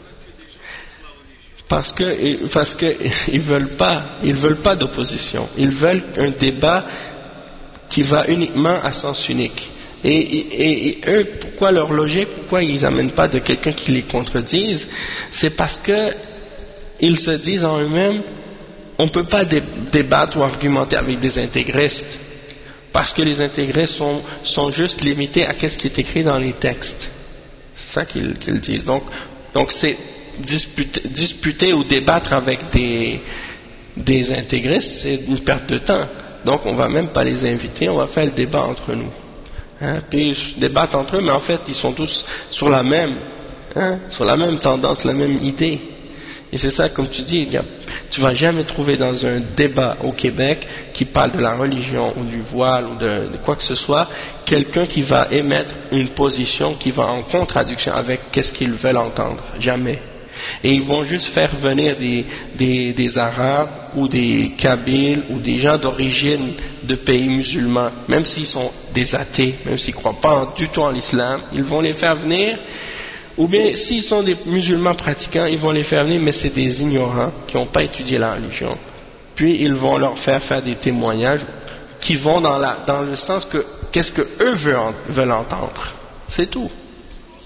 Parce que, parce que ils veulent pas, ils veulent pas d'opposition. Ils veulent un débat qui va uniquement à sens unique. Et, et, et eux, pourquoi leur logique, pourquoi ils n'amènent pas de quelqu'un qui les contredise? C'est parce que ils se disent en eux-mêmes, on ne peut pas dé débattre ou argumenter avec des intégristes, parce que les intégristes sont, sont juste limités à ce qui est écrit dans les textes. C'est ça qu'ils qu'ils disent. Donc, donc c'est Disputer, disputer ou débattre avec des, des intégristes, c'est une perte de temps. Donc on ne va même pas les inviter, on va faire le débat entre nous. Hein? Puis ils débattent entre eux, mais en fait ils sont tous sur la même, hein? sur la même tendance, la même idée. Et c'est ça, comme tu dis, tu ne vas jamais trouver dans un débat au Québec qui parle de la religion ou du voile ou de, de quoi que ce soit, quelqu'un qui va émettre une position qui va en contradiction avec ce qu'ils veulent entendre. Jamais. Et ils vont juste faire venir des, des, des Arabes ou des Kabyles ou des gens d'origine de pays musulmans, même s'ils sont des athées, même s'ils ne croient pas du tout en l'islam, ils vont les faire venir, ou bien s'ils sont des musulmans pratiquants, ils vont les faire venir, mais c'est des ignorants qui n'ont pas étudié la religion. Puis ils vont leur faire faire des témoignages qui vont dans, la, dans le sens que qu'est-ce que eux veulent, veulent entendre. C'est tout.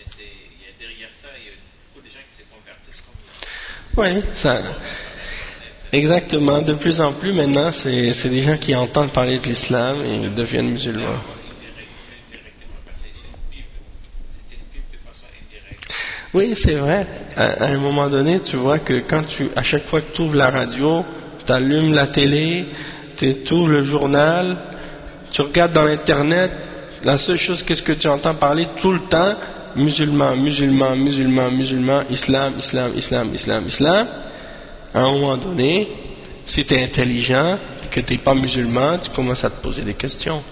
Mais c'est, il y a derrière ça, il y a beaucoup de gens qui se convertissent comme Oui, ça. Exactement. De plus en plus maintenant, c'est, c'est des gens qui entendent parler de l'islam et ils deviennent musulmans. Oui, c'est vrai. À, à un moment donné, tu vois que quand tu, à chaque fois que tu ouvres la radio, tu allumes la télé, tu ouvres le journal, tu regardes dans l'internet, la seule chose qu'est-ce que tu entends parler tout le temps, musulmans, musulmans, musulmans, musulmans, islam, islam, islam, islam, islam. À un moment donné, si tu es intelligent, que tu n'es pas musulman, tu commences à te poser des questions.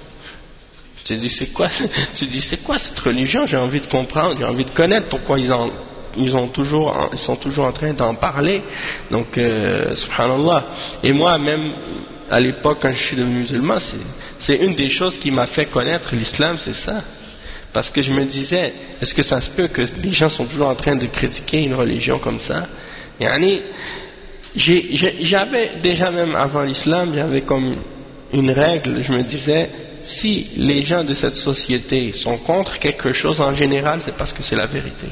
Tu te dis, c'est quoi, tu te dis, c'est quoi cette religion? J'ai envie de comprendre, j'ai envie de connaître pourquoi ils, en, ils, ont toujours, ils sont toujours en train d'en parler. Donc, euh, subhanallah. Et moi, même à l'époque, quand je suis devenu musulman, c'est, c'est une des choses qui m'a fait connaître l'islam, c'est ça. Parce que je me disais, est-ce que ça se peut que les gens sont toujours en train de critiquer une religion comme ça? Yani, j'ai, j'ai, j'avais déjà même avant l'islam, j'avais comme une règle, je me disais, si les gens de cette société sont contre quelque chose en général, c'est parce que c'est la vérité.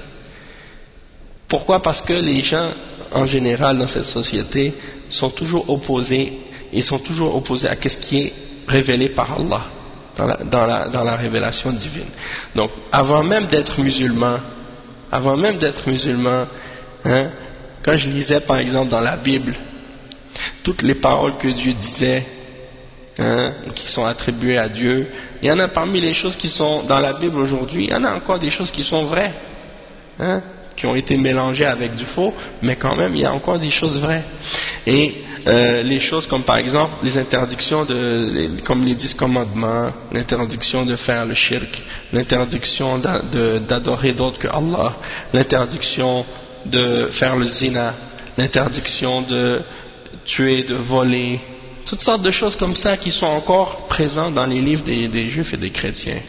Pourquoi? Parce que les gens en général dans cette société sont toujours opposés, ils sont toujours opposés à ce qui est révélé par Allah dans la, dans la, dans la révélation divine. Donc avant même d'être musulman, avant même d'être musulman, hein, quand je lisais par exemple dans la Bible toutes les paroles que Dieu disait, hein, qui sont attribuées à Dieu, il y en a parmi les choses qui sont dans la Bible aujourd'hui, il y en a encore des choses qui sont vraies, hein, qui ont été mélangées avec du faux, mais quand même il y a encore des choses vraies. Et euh, les choses comme par exemple les interdictions de, les, comme les dix commandements, l'interdiction de faire le shirk, l'interdiction d'adorer d'autres que Allah, l'interdiction de faire le zina, l'interdiction de tuer, de voler, toutes sortes de choses comme ça qui sont encore présentes dans les livres des, des juifs et des chrétiens.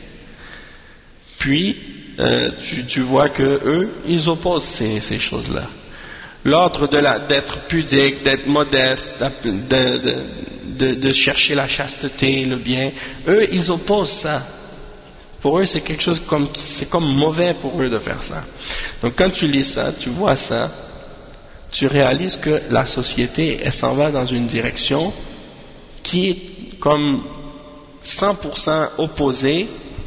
Puis euh, tu, tu vois que eux, ils opposent ces, ces choses-là. L'ordre de la, d'être pudique, d'être modeste, de, de, de, de chercher la chasteté, le bien, eux, ils opposent ça. Pour eux, c'est quelque chose comme, c'est comme mauvais pour eux de faire ça. Donc quand tu lis ça, tu vois ça, tu réalises que la société, elle s'en va dans une direction qui est comme cent pour cent opposée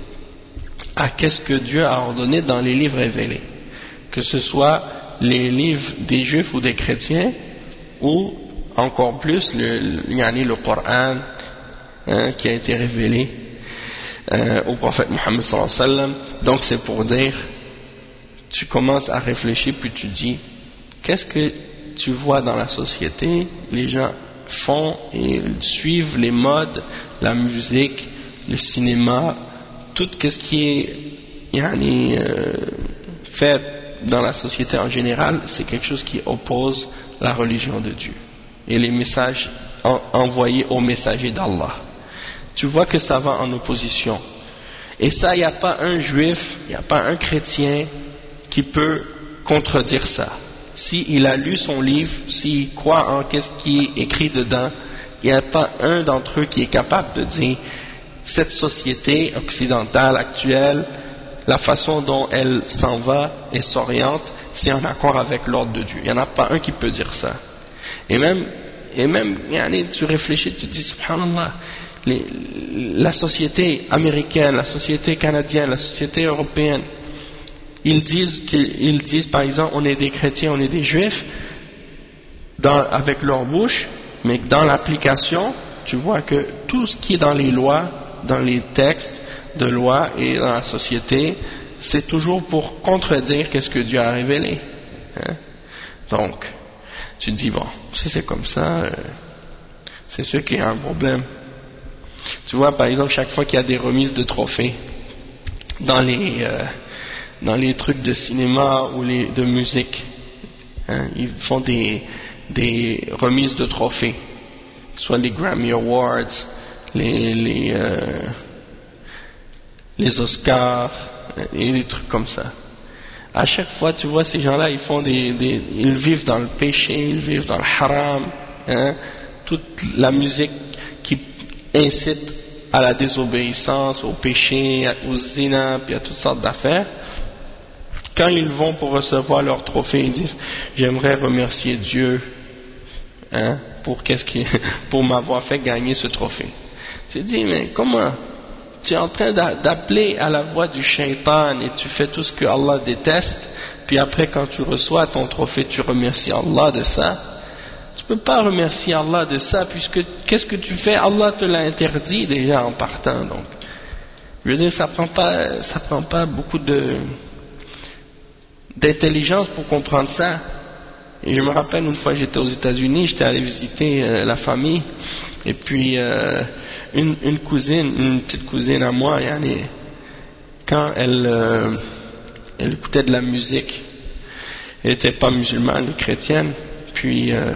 à ce que Dieu a ordonné dans les livres révélés. Que ce soit les livres des juifs ou des chrétiens, ou encore plus le, le, le Coran, hein, qui a été révélé Euh, au prophète Mohammed sallallahu alayhi wa sallam. Donc c'est pour dire, tu commences à réfléchir puis tu dis, qu'est-ce que tu vois dans la société? Les gens font et suivent les modes, la musique, le cinéma, tout ce qui est yani, euh, fait dans la société en général, c'est quelque chose qui oppose la religion de Dieu et les messages en, envoyés aux messagers d'Allah. Tu vois que ça va en opposition. Et ça, il n'y a pas un juif, il n'y a pas un chrétien qui peut contredire ça. S'il a lu son livre, s'il croit en qu'est-ce qui est écrit dedans, il n'y a pas un d'entre eux qui est capable de dire cette société occidentale actuelle, la façon dont elle s'en va et s'oriente, c'est en accord avec l'ordre de Dieu. Il n'y en a pas un qui peut dire ça. Et même, et même tu réfléchis, tu te dis, subhanallah, Les, la société américaine, la société canadienne, la société européenne, ils disent, qu'ils disent par exemple, on est des chrétiens, on est des juifs, dans, avec leur bouche, mais dans l'application, tu vois que tout ce qui est dans les lois, dans les textes de loi et dans la société, c'est toujours pour contredire qu'est-ce que Dieu a révélé. Hein? Donc, tu te dis, bon, si c'est comme ça, euh, c'est sûr qu'il y a un problème. Tu vois, par exemple, chaque fois qu'il y a des remises de trophées dans les, euh, dans les trucs de cinéma ou les, de musique, hein, ils font des, des remises de trophées, soit les Grammy Awards, les, les, euh, les Oscars, et des trucs comme ça. À chaque fois, tu vois, ces gens-là, ils font des, des, ils vivent dans le péché, ils vivent dans le haram, hein, toute la musique qui incite à la désobéissance, au péché, au zina, puis à toutes sortes d'affaires. Quand ils vont pour recevoir leur trophée, ils disent j'aimerais remercier Dieu hein, pour, qu'est-ce qui, pour m'avoir fait gagner ce trophée. Tu te dis mais comment? Tu es en train d'appeler à la voix du shaitan et tu fais tout ce que Allah déteste, puis après quand tu reçois ton trophée tu remercies Allah de ça. Tu peux pas remercier Allah de ça puisque qu'est-ce que tu fais? Allah te l'a interdit déjà en partant. Donc, je veux dire, ça prend pas, ça prend pas beaucoup de d'intelligence pour comprendre ça. Et je me rappelle une fois j'étais aux États-Unis, j'étais allé visiter euh, la famille et puis euh, une, une cousine, une petite cousine à moi, yani, quand elle euh, elle écoutait de la musique, elle n'était pas musulmane, elle était chrétienne, puis euh,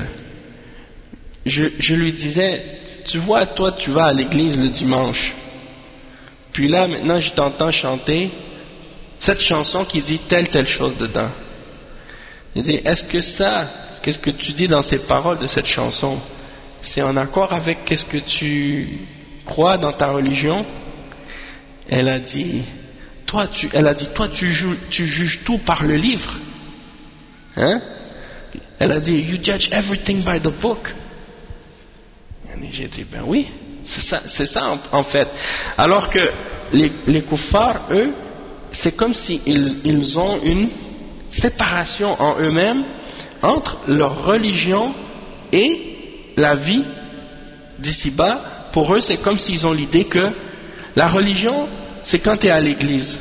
je, je lui disais, tu vois, toi tu vas à l'église le dimanche, puis là maintenant je t'entends chanter cette chanson qui dit telle telle chose dedans. Je dis, est-ce que ça, qu'est-ce que tu dis dans ces paroles de cette chanson, c'est en accord avec qu'est-ce que tu crois dans ta religion? Elle a dit, toi tu, elle a dit, toi tu juges, tu juges tout par le livre, hein? Elle a dit, you judge everything by the book. Et j'ai dit, ben oui, c'est ça, c'est ça en, en fait. Alors que les, les kuffars, eux, c'est comme si ils, ils ont une séparation en eux-mêmes entre leur religion et la vie d'ici-bas. Pour eux, c'est comme s'ils ont l'idée que la religion, c'est quand tu es à l'église.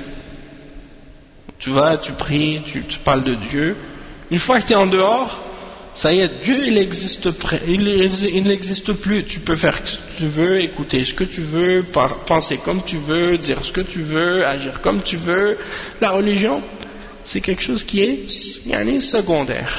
Tu vas, tu pries, tu, tu parles de Dieu. Une fois que tu es en dehors, ça y est, Dieu, il existe, il, il n'existe plus. Tu peux faire ce que tu veux, écouter ce que tu veux, penser comme tu veux, dire ce que tu veux, agir comme tu veux. La religion, c'est quelque chose qui est, yani, secondaire.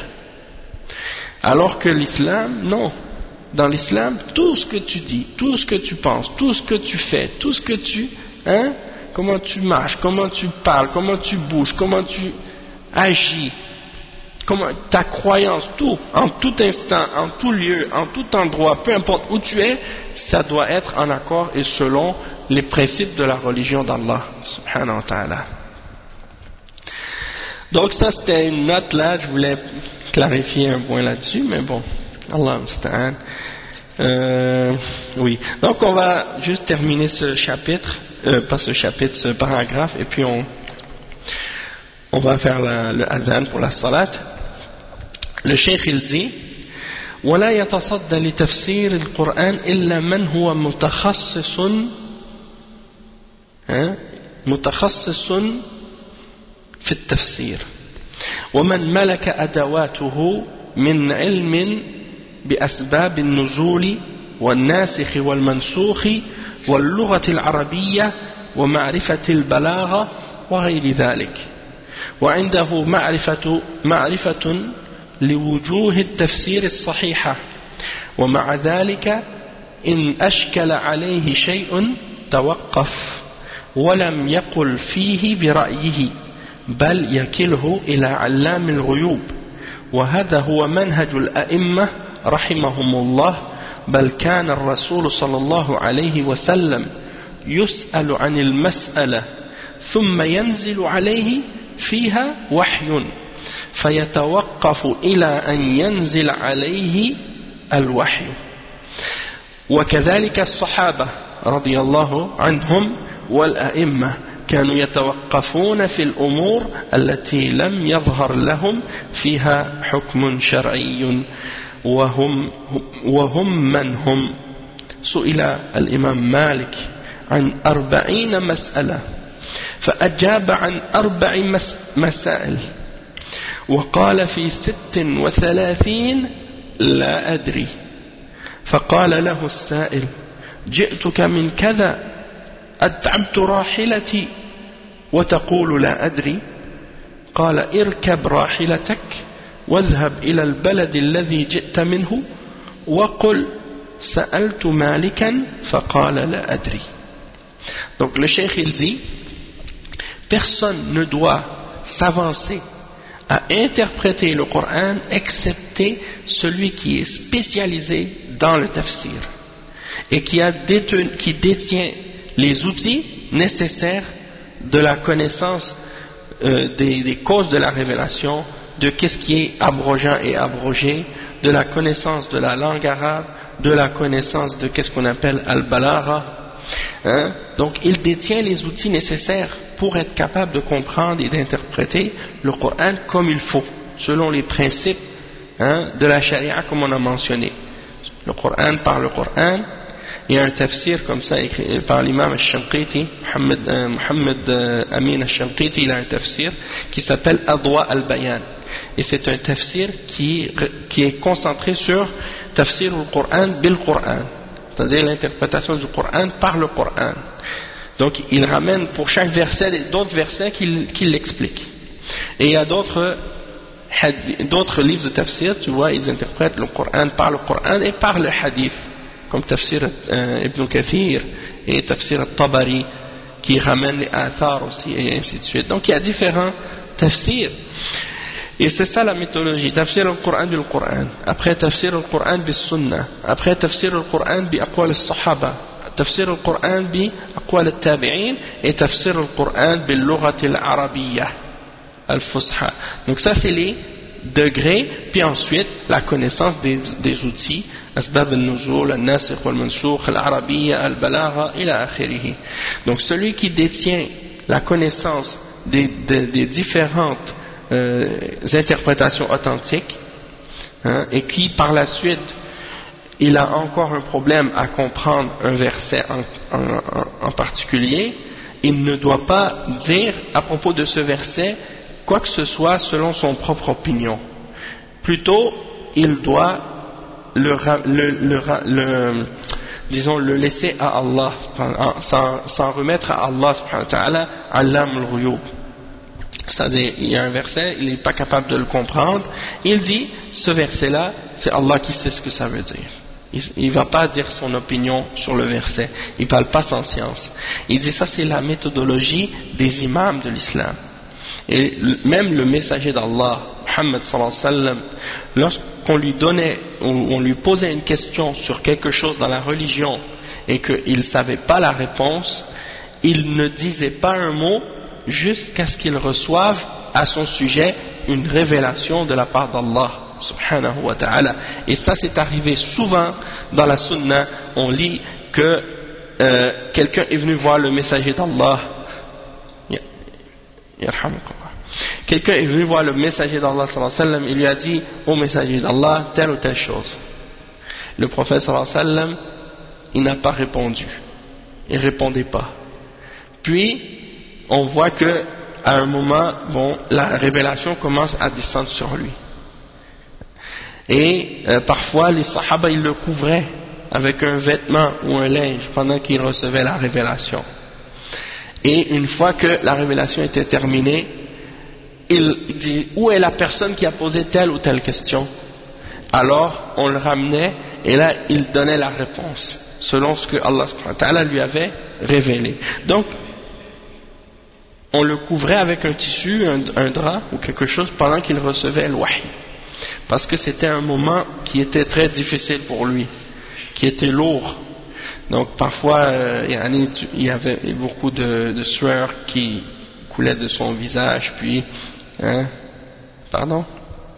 Alors que l'islam, non. Dans l'islam, tout ce que tu dis, tout ce que tu penses, tout ce que tu fais, tout ce que tu, hein, comment tu marches, comment tu parles, comment tu bouges, comment tu agis, comment, ta croyance, tout, en tout instant, en tout lieu, en tout endroit, peu importe où tu es, ça doit être en accord et selon les principes de la religion d'Allah, subhanahu wa ta'ala. Donc ça c'était une note là, je voulais clarifier un point là-dessus, mais bon, Allah musta'an. Euh, oui, donc on va juste terminer ce chapitre, euh, pas ce chapitre, ce paragraphe, et puis on, on va faire la, le adhan pour la salat. Le cheikh il dit ولا يتصدى لتفسير القرآن إلا من هو متخصص متخصص في التفسير ومن ملك أدواته من علم بأسباب النزول والناسخ والمنسوخ واللغة العربية ومعرفة البلاغة وغير ذلك وعنده معرفة معرفة لوجوه التفسير الصحيحة ومع ذلك إن أشكل عليه شيء توقف ولم يقل فيه برأيه بل يكله إلى علام الغيوب وهذا هو منهج الأئمة رحمهم الله بل كان الرسول صلى الله عليه وسلم يسأل عن المسألة ثم ينزل عليه فيها وحي فيتوقف إلى أن ينزل عليه الوحي وكذلك الصحابة رضي الله عنهم والأئمة كانوا يتوقفون في الأمور التي لم يظهر لهم فيها حكم شرعي وهم, وهم من هم. سئل الإمام مالك عن أربعين مسألة فأجاب عن أربع مسائل وقال في ست وثلاثين لا أدري فقال له السائل جئتك من كذا أتعبت راحلتي وتقول لا أدري قال اركب راحلتك واذهب إلى البلد الذي جئت منه وقل سألت مالكا فقال لا أدري. Donc le cheikh il dit personne ne doit s'avancer à interpréter le Coran excepté celui qui est spécialisé dans le tafsir et qui, a détenu, qui détient les outils nécessaires de la connaissance euh, des, des causes de la révélation, de qu'est-ce qui est abrogeant et abrogé, de la connaissance de la langue arabe, de la connaissance de qu'est-ce qu'on appelle al-balagha. Hein? Donc il détient les outils nécessaires pour être capable de comprendre et d'interpréter le Coran comme il faut, selon les principes, hein, de la charia comme on a mentionné. Le Coran par le Coran. Il y a un tafsir comme ça écrit par l'imam al-Shanqiti, Mohammed, euh, Mohammed euh, Amin al-Shanqiti, il a un tafsir qui s'appelle Adwa al-Bayan. Et c'est un tafsir qui, qui est concentré sur tafsir du Coran bil Coran, c'est-à-dire l'interprétation du Coran par le Coran. Donc il ramène pour chaque verset d'autres versets qui, qui l'expliquent. Et il y a d'autres d'autres livres de tafsir, tu vois, ils interprètent le Coran par le Coran et par le hadith, comme tafsir euh, Ibn Kathir et tafsir al-Tabari, qui ramènent les athar aussi, et ainsi de suite. Donc il y a différents tafsirs. Et c'est ça la mythologie. Tafsir al-Qur'an bil Qur'an. Après tafsir al-Qur'an bil Sunnah. Après tafsir al-Qur'an bi aqwal al-Sahaba. Tafsir al-Qur'an bi aqwal al-Tabi'in. Et tafsir al-Qur'an bil lughat al-Arabiyya al-Fusha. Donc ça c'est les degrés. Puis ensuite la connaissance des, des outils. Asbab al-Nuzul, al-Nasikh wal-Mansukh, al-Arabiyya, al-Balagha, ila akhirih. Donc celui qui détient la connaissance des, des, des différentes Euh, interprétations authentiques, hein, et qui par la suite il a encore un problème à comprendre un verset en, en, en particulier, il ne doit pas dire à propos de ce verset quoi que ce soit selon son propre opinion. Plutôt il doit le, le, le, le disons le laisser à Allah, s'en remettre à Allah subhanahu wa ta'ala, Allam al-Ghuyub. C'est-à-dire, il y a un verset, il n'est pas capable de le comprendre, il dit, ce verset-là, c'est Allah qui sait ce que ça veut dire. Il ne va pas dire son opinion sur le verset, il ne parle pas sans science. Il dit, ça c'est la méthodologie des imams de l'islam. Et même le messager d'Allah, Muhammad sallallahu alayhi wa sallam, lorsqu'on lui donnait, on lui posait une question sur quelque chose dans la religion, et qu'il ne savait pas la réponse, il ne disait pas un mot, jusqu'à ce qu'il reçoive à son sujet une révélation de la part d'Allah subhanahu wa ta'ala. Et ça c'est arrivé souvent dans la sunna. On lit que euh, quelqu'un est venu voir le messager d'Allah, quelqu'un est venu voir le messager d'Allah sallallahu alayhi wa sallam, il lui a dit au messager d'Allah telle ou telle chose. Le prophète sallallahu alayhi wa sallam, il n'a pas répondu, il ne répondait pas. Puis on voit que à un moment, bon, la révélation commence à descendre sur lui. Et euh, parfois les sahaba ils le couvraient avec un vêtement ou un linge pendant qu'il recevait la révélation. Et une fois que la révélation était terminée, il dit où est la personne qui a posé telle ou telle question. Alors on le ramenait et là il donnait la réponse selon ce que Allah subhanahu wa ta'ala lui avait révélé. Donc on le couvrait avec un tissu, un, un drap ou quelque chose pendant qu'il recevait le wahy. Parce que c'était un moment qui était très difficile pour lui, qui était lourd. Donc parfois euh, il y avait beaucoup de, de sueur qui coulait de son visage, puis hein, pardon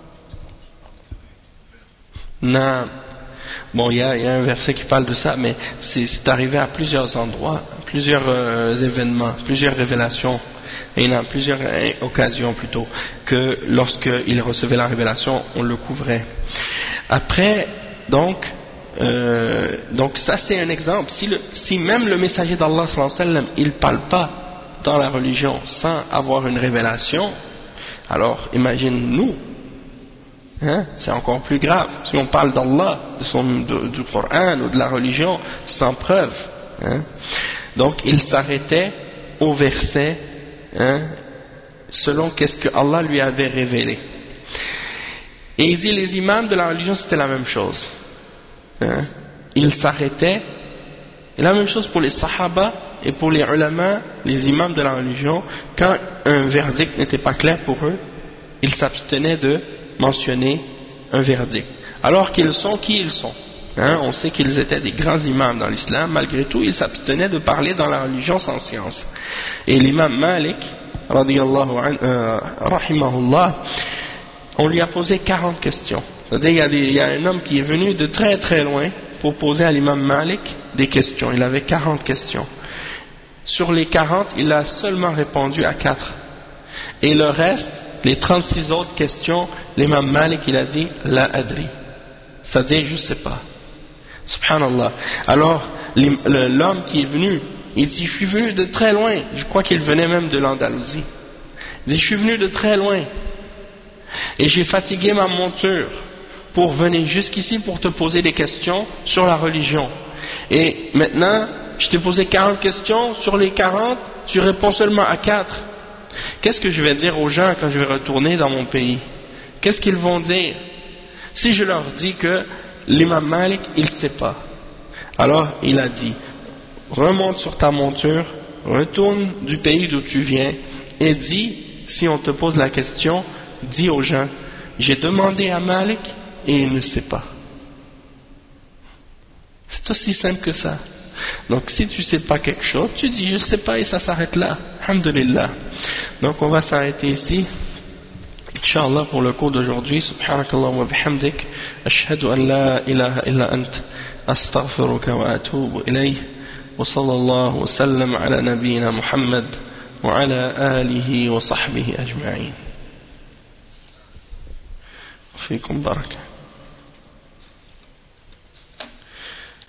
non. Bon, il y, y a un verset qui parle de ça, mais c'est arrivé à plusieurs endroits, plusieurs euh, événements, plusieurs révélations, et il y a plusieurs euh, occasions plutôt, que lorsqu'il recevait la révélation, on le couvrait. Après, donc, euh, donc ça c'est un exemple. Si, le, si même le messager d'Allah sallallahu alayhi wa sallam, il ne parle pas dans la religion sans avoir une révélation, alors imagine-nous. Hein? C'est encore plus grave. Si on parle d'Allah, de son, de, du Coran ou de la religion, sans preuve. Hein? Donc il s'arrêtait au verset, hein, selon qu'est-ce que Allah lui avait révélé. Et il dit les imams de la religion c'était la même chose. Hein? Ils s'arrêtaient. Et la même chose pour les sahaba et pour les ulama, les imams de la religion, quand un verdict n'était pas clair pour eux, ils s'abstenaient de mentionner un verdict. Alors qu'ils sont qui ils sont. Hein, on sait qu'ils étaient des grands imams dans l'islam, malgré tout ils s'abstenaient de parler dans la religion sans science. Et l'imam Malik, radiyallahu an, euh, rahimahullah, on lui a posé quarante questions. C'est-à-dire, il y a des, il y a un homme qui est venu de très très loin pour poser à l'imam Malik des questions. Il avait quarante questions. Sur les quarante, il a seulement répondu à quatre. Et le reste, les trente-six autres questions, l'imam Malik, il a dit la adri. C'est-à-dire, je ne sais pas. Subhanallah. Alors, l'homme qui est venu, il dit, je suis venu de très loin. Je crois qu'il venait même de l'Andalousie. Il dit, je suis venu de très loin. Et j'ai fatigué ma monture pour venir jusqu'ici pour te poser des questions sur la religion. Et maintenant, je t'ai posé quarante questions, sur les quarante, tu réponds seulement à quatre. Qu'est-ce que je vais dire aux gens quand je vais retourner dans mon pays? Qu'est-ce qu'ils vont dire si je leur dis que l'imam Malik, il ne sait pas? Alors, il a dit, remonte sur ta monture, retourne du pays d'où tu viens et dis, si on te pose la question, dis aux gens, j'ai demandé à Malik et il ne sait pas. C'est aussi simple que ça. Donc si tu ne sais pas quelque chose, tu dis je ne sais pas et ça s'arrête là. Alhamdulillah. Donc on va s'arrêter ici. Inch'Allah pour le cours d'aujourd'hui. Subhanakallah wa bihamdik. Ashhadu an la ilaha illa ant. Astaghfiruka wa atubu ilayh. Wa sallallahu wa sallam ala nabiyyina Muhammad wa ala alihi wa sahbihi ajma'in. Fikum barakah.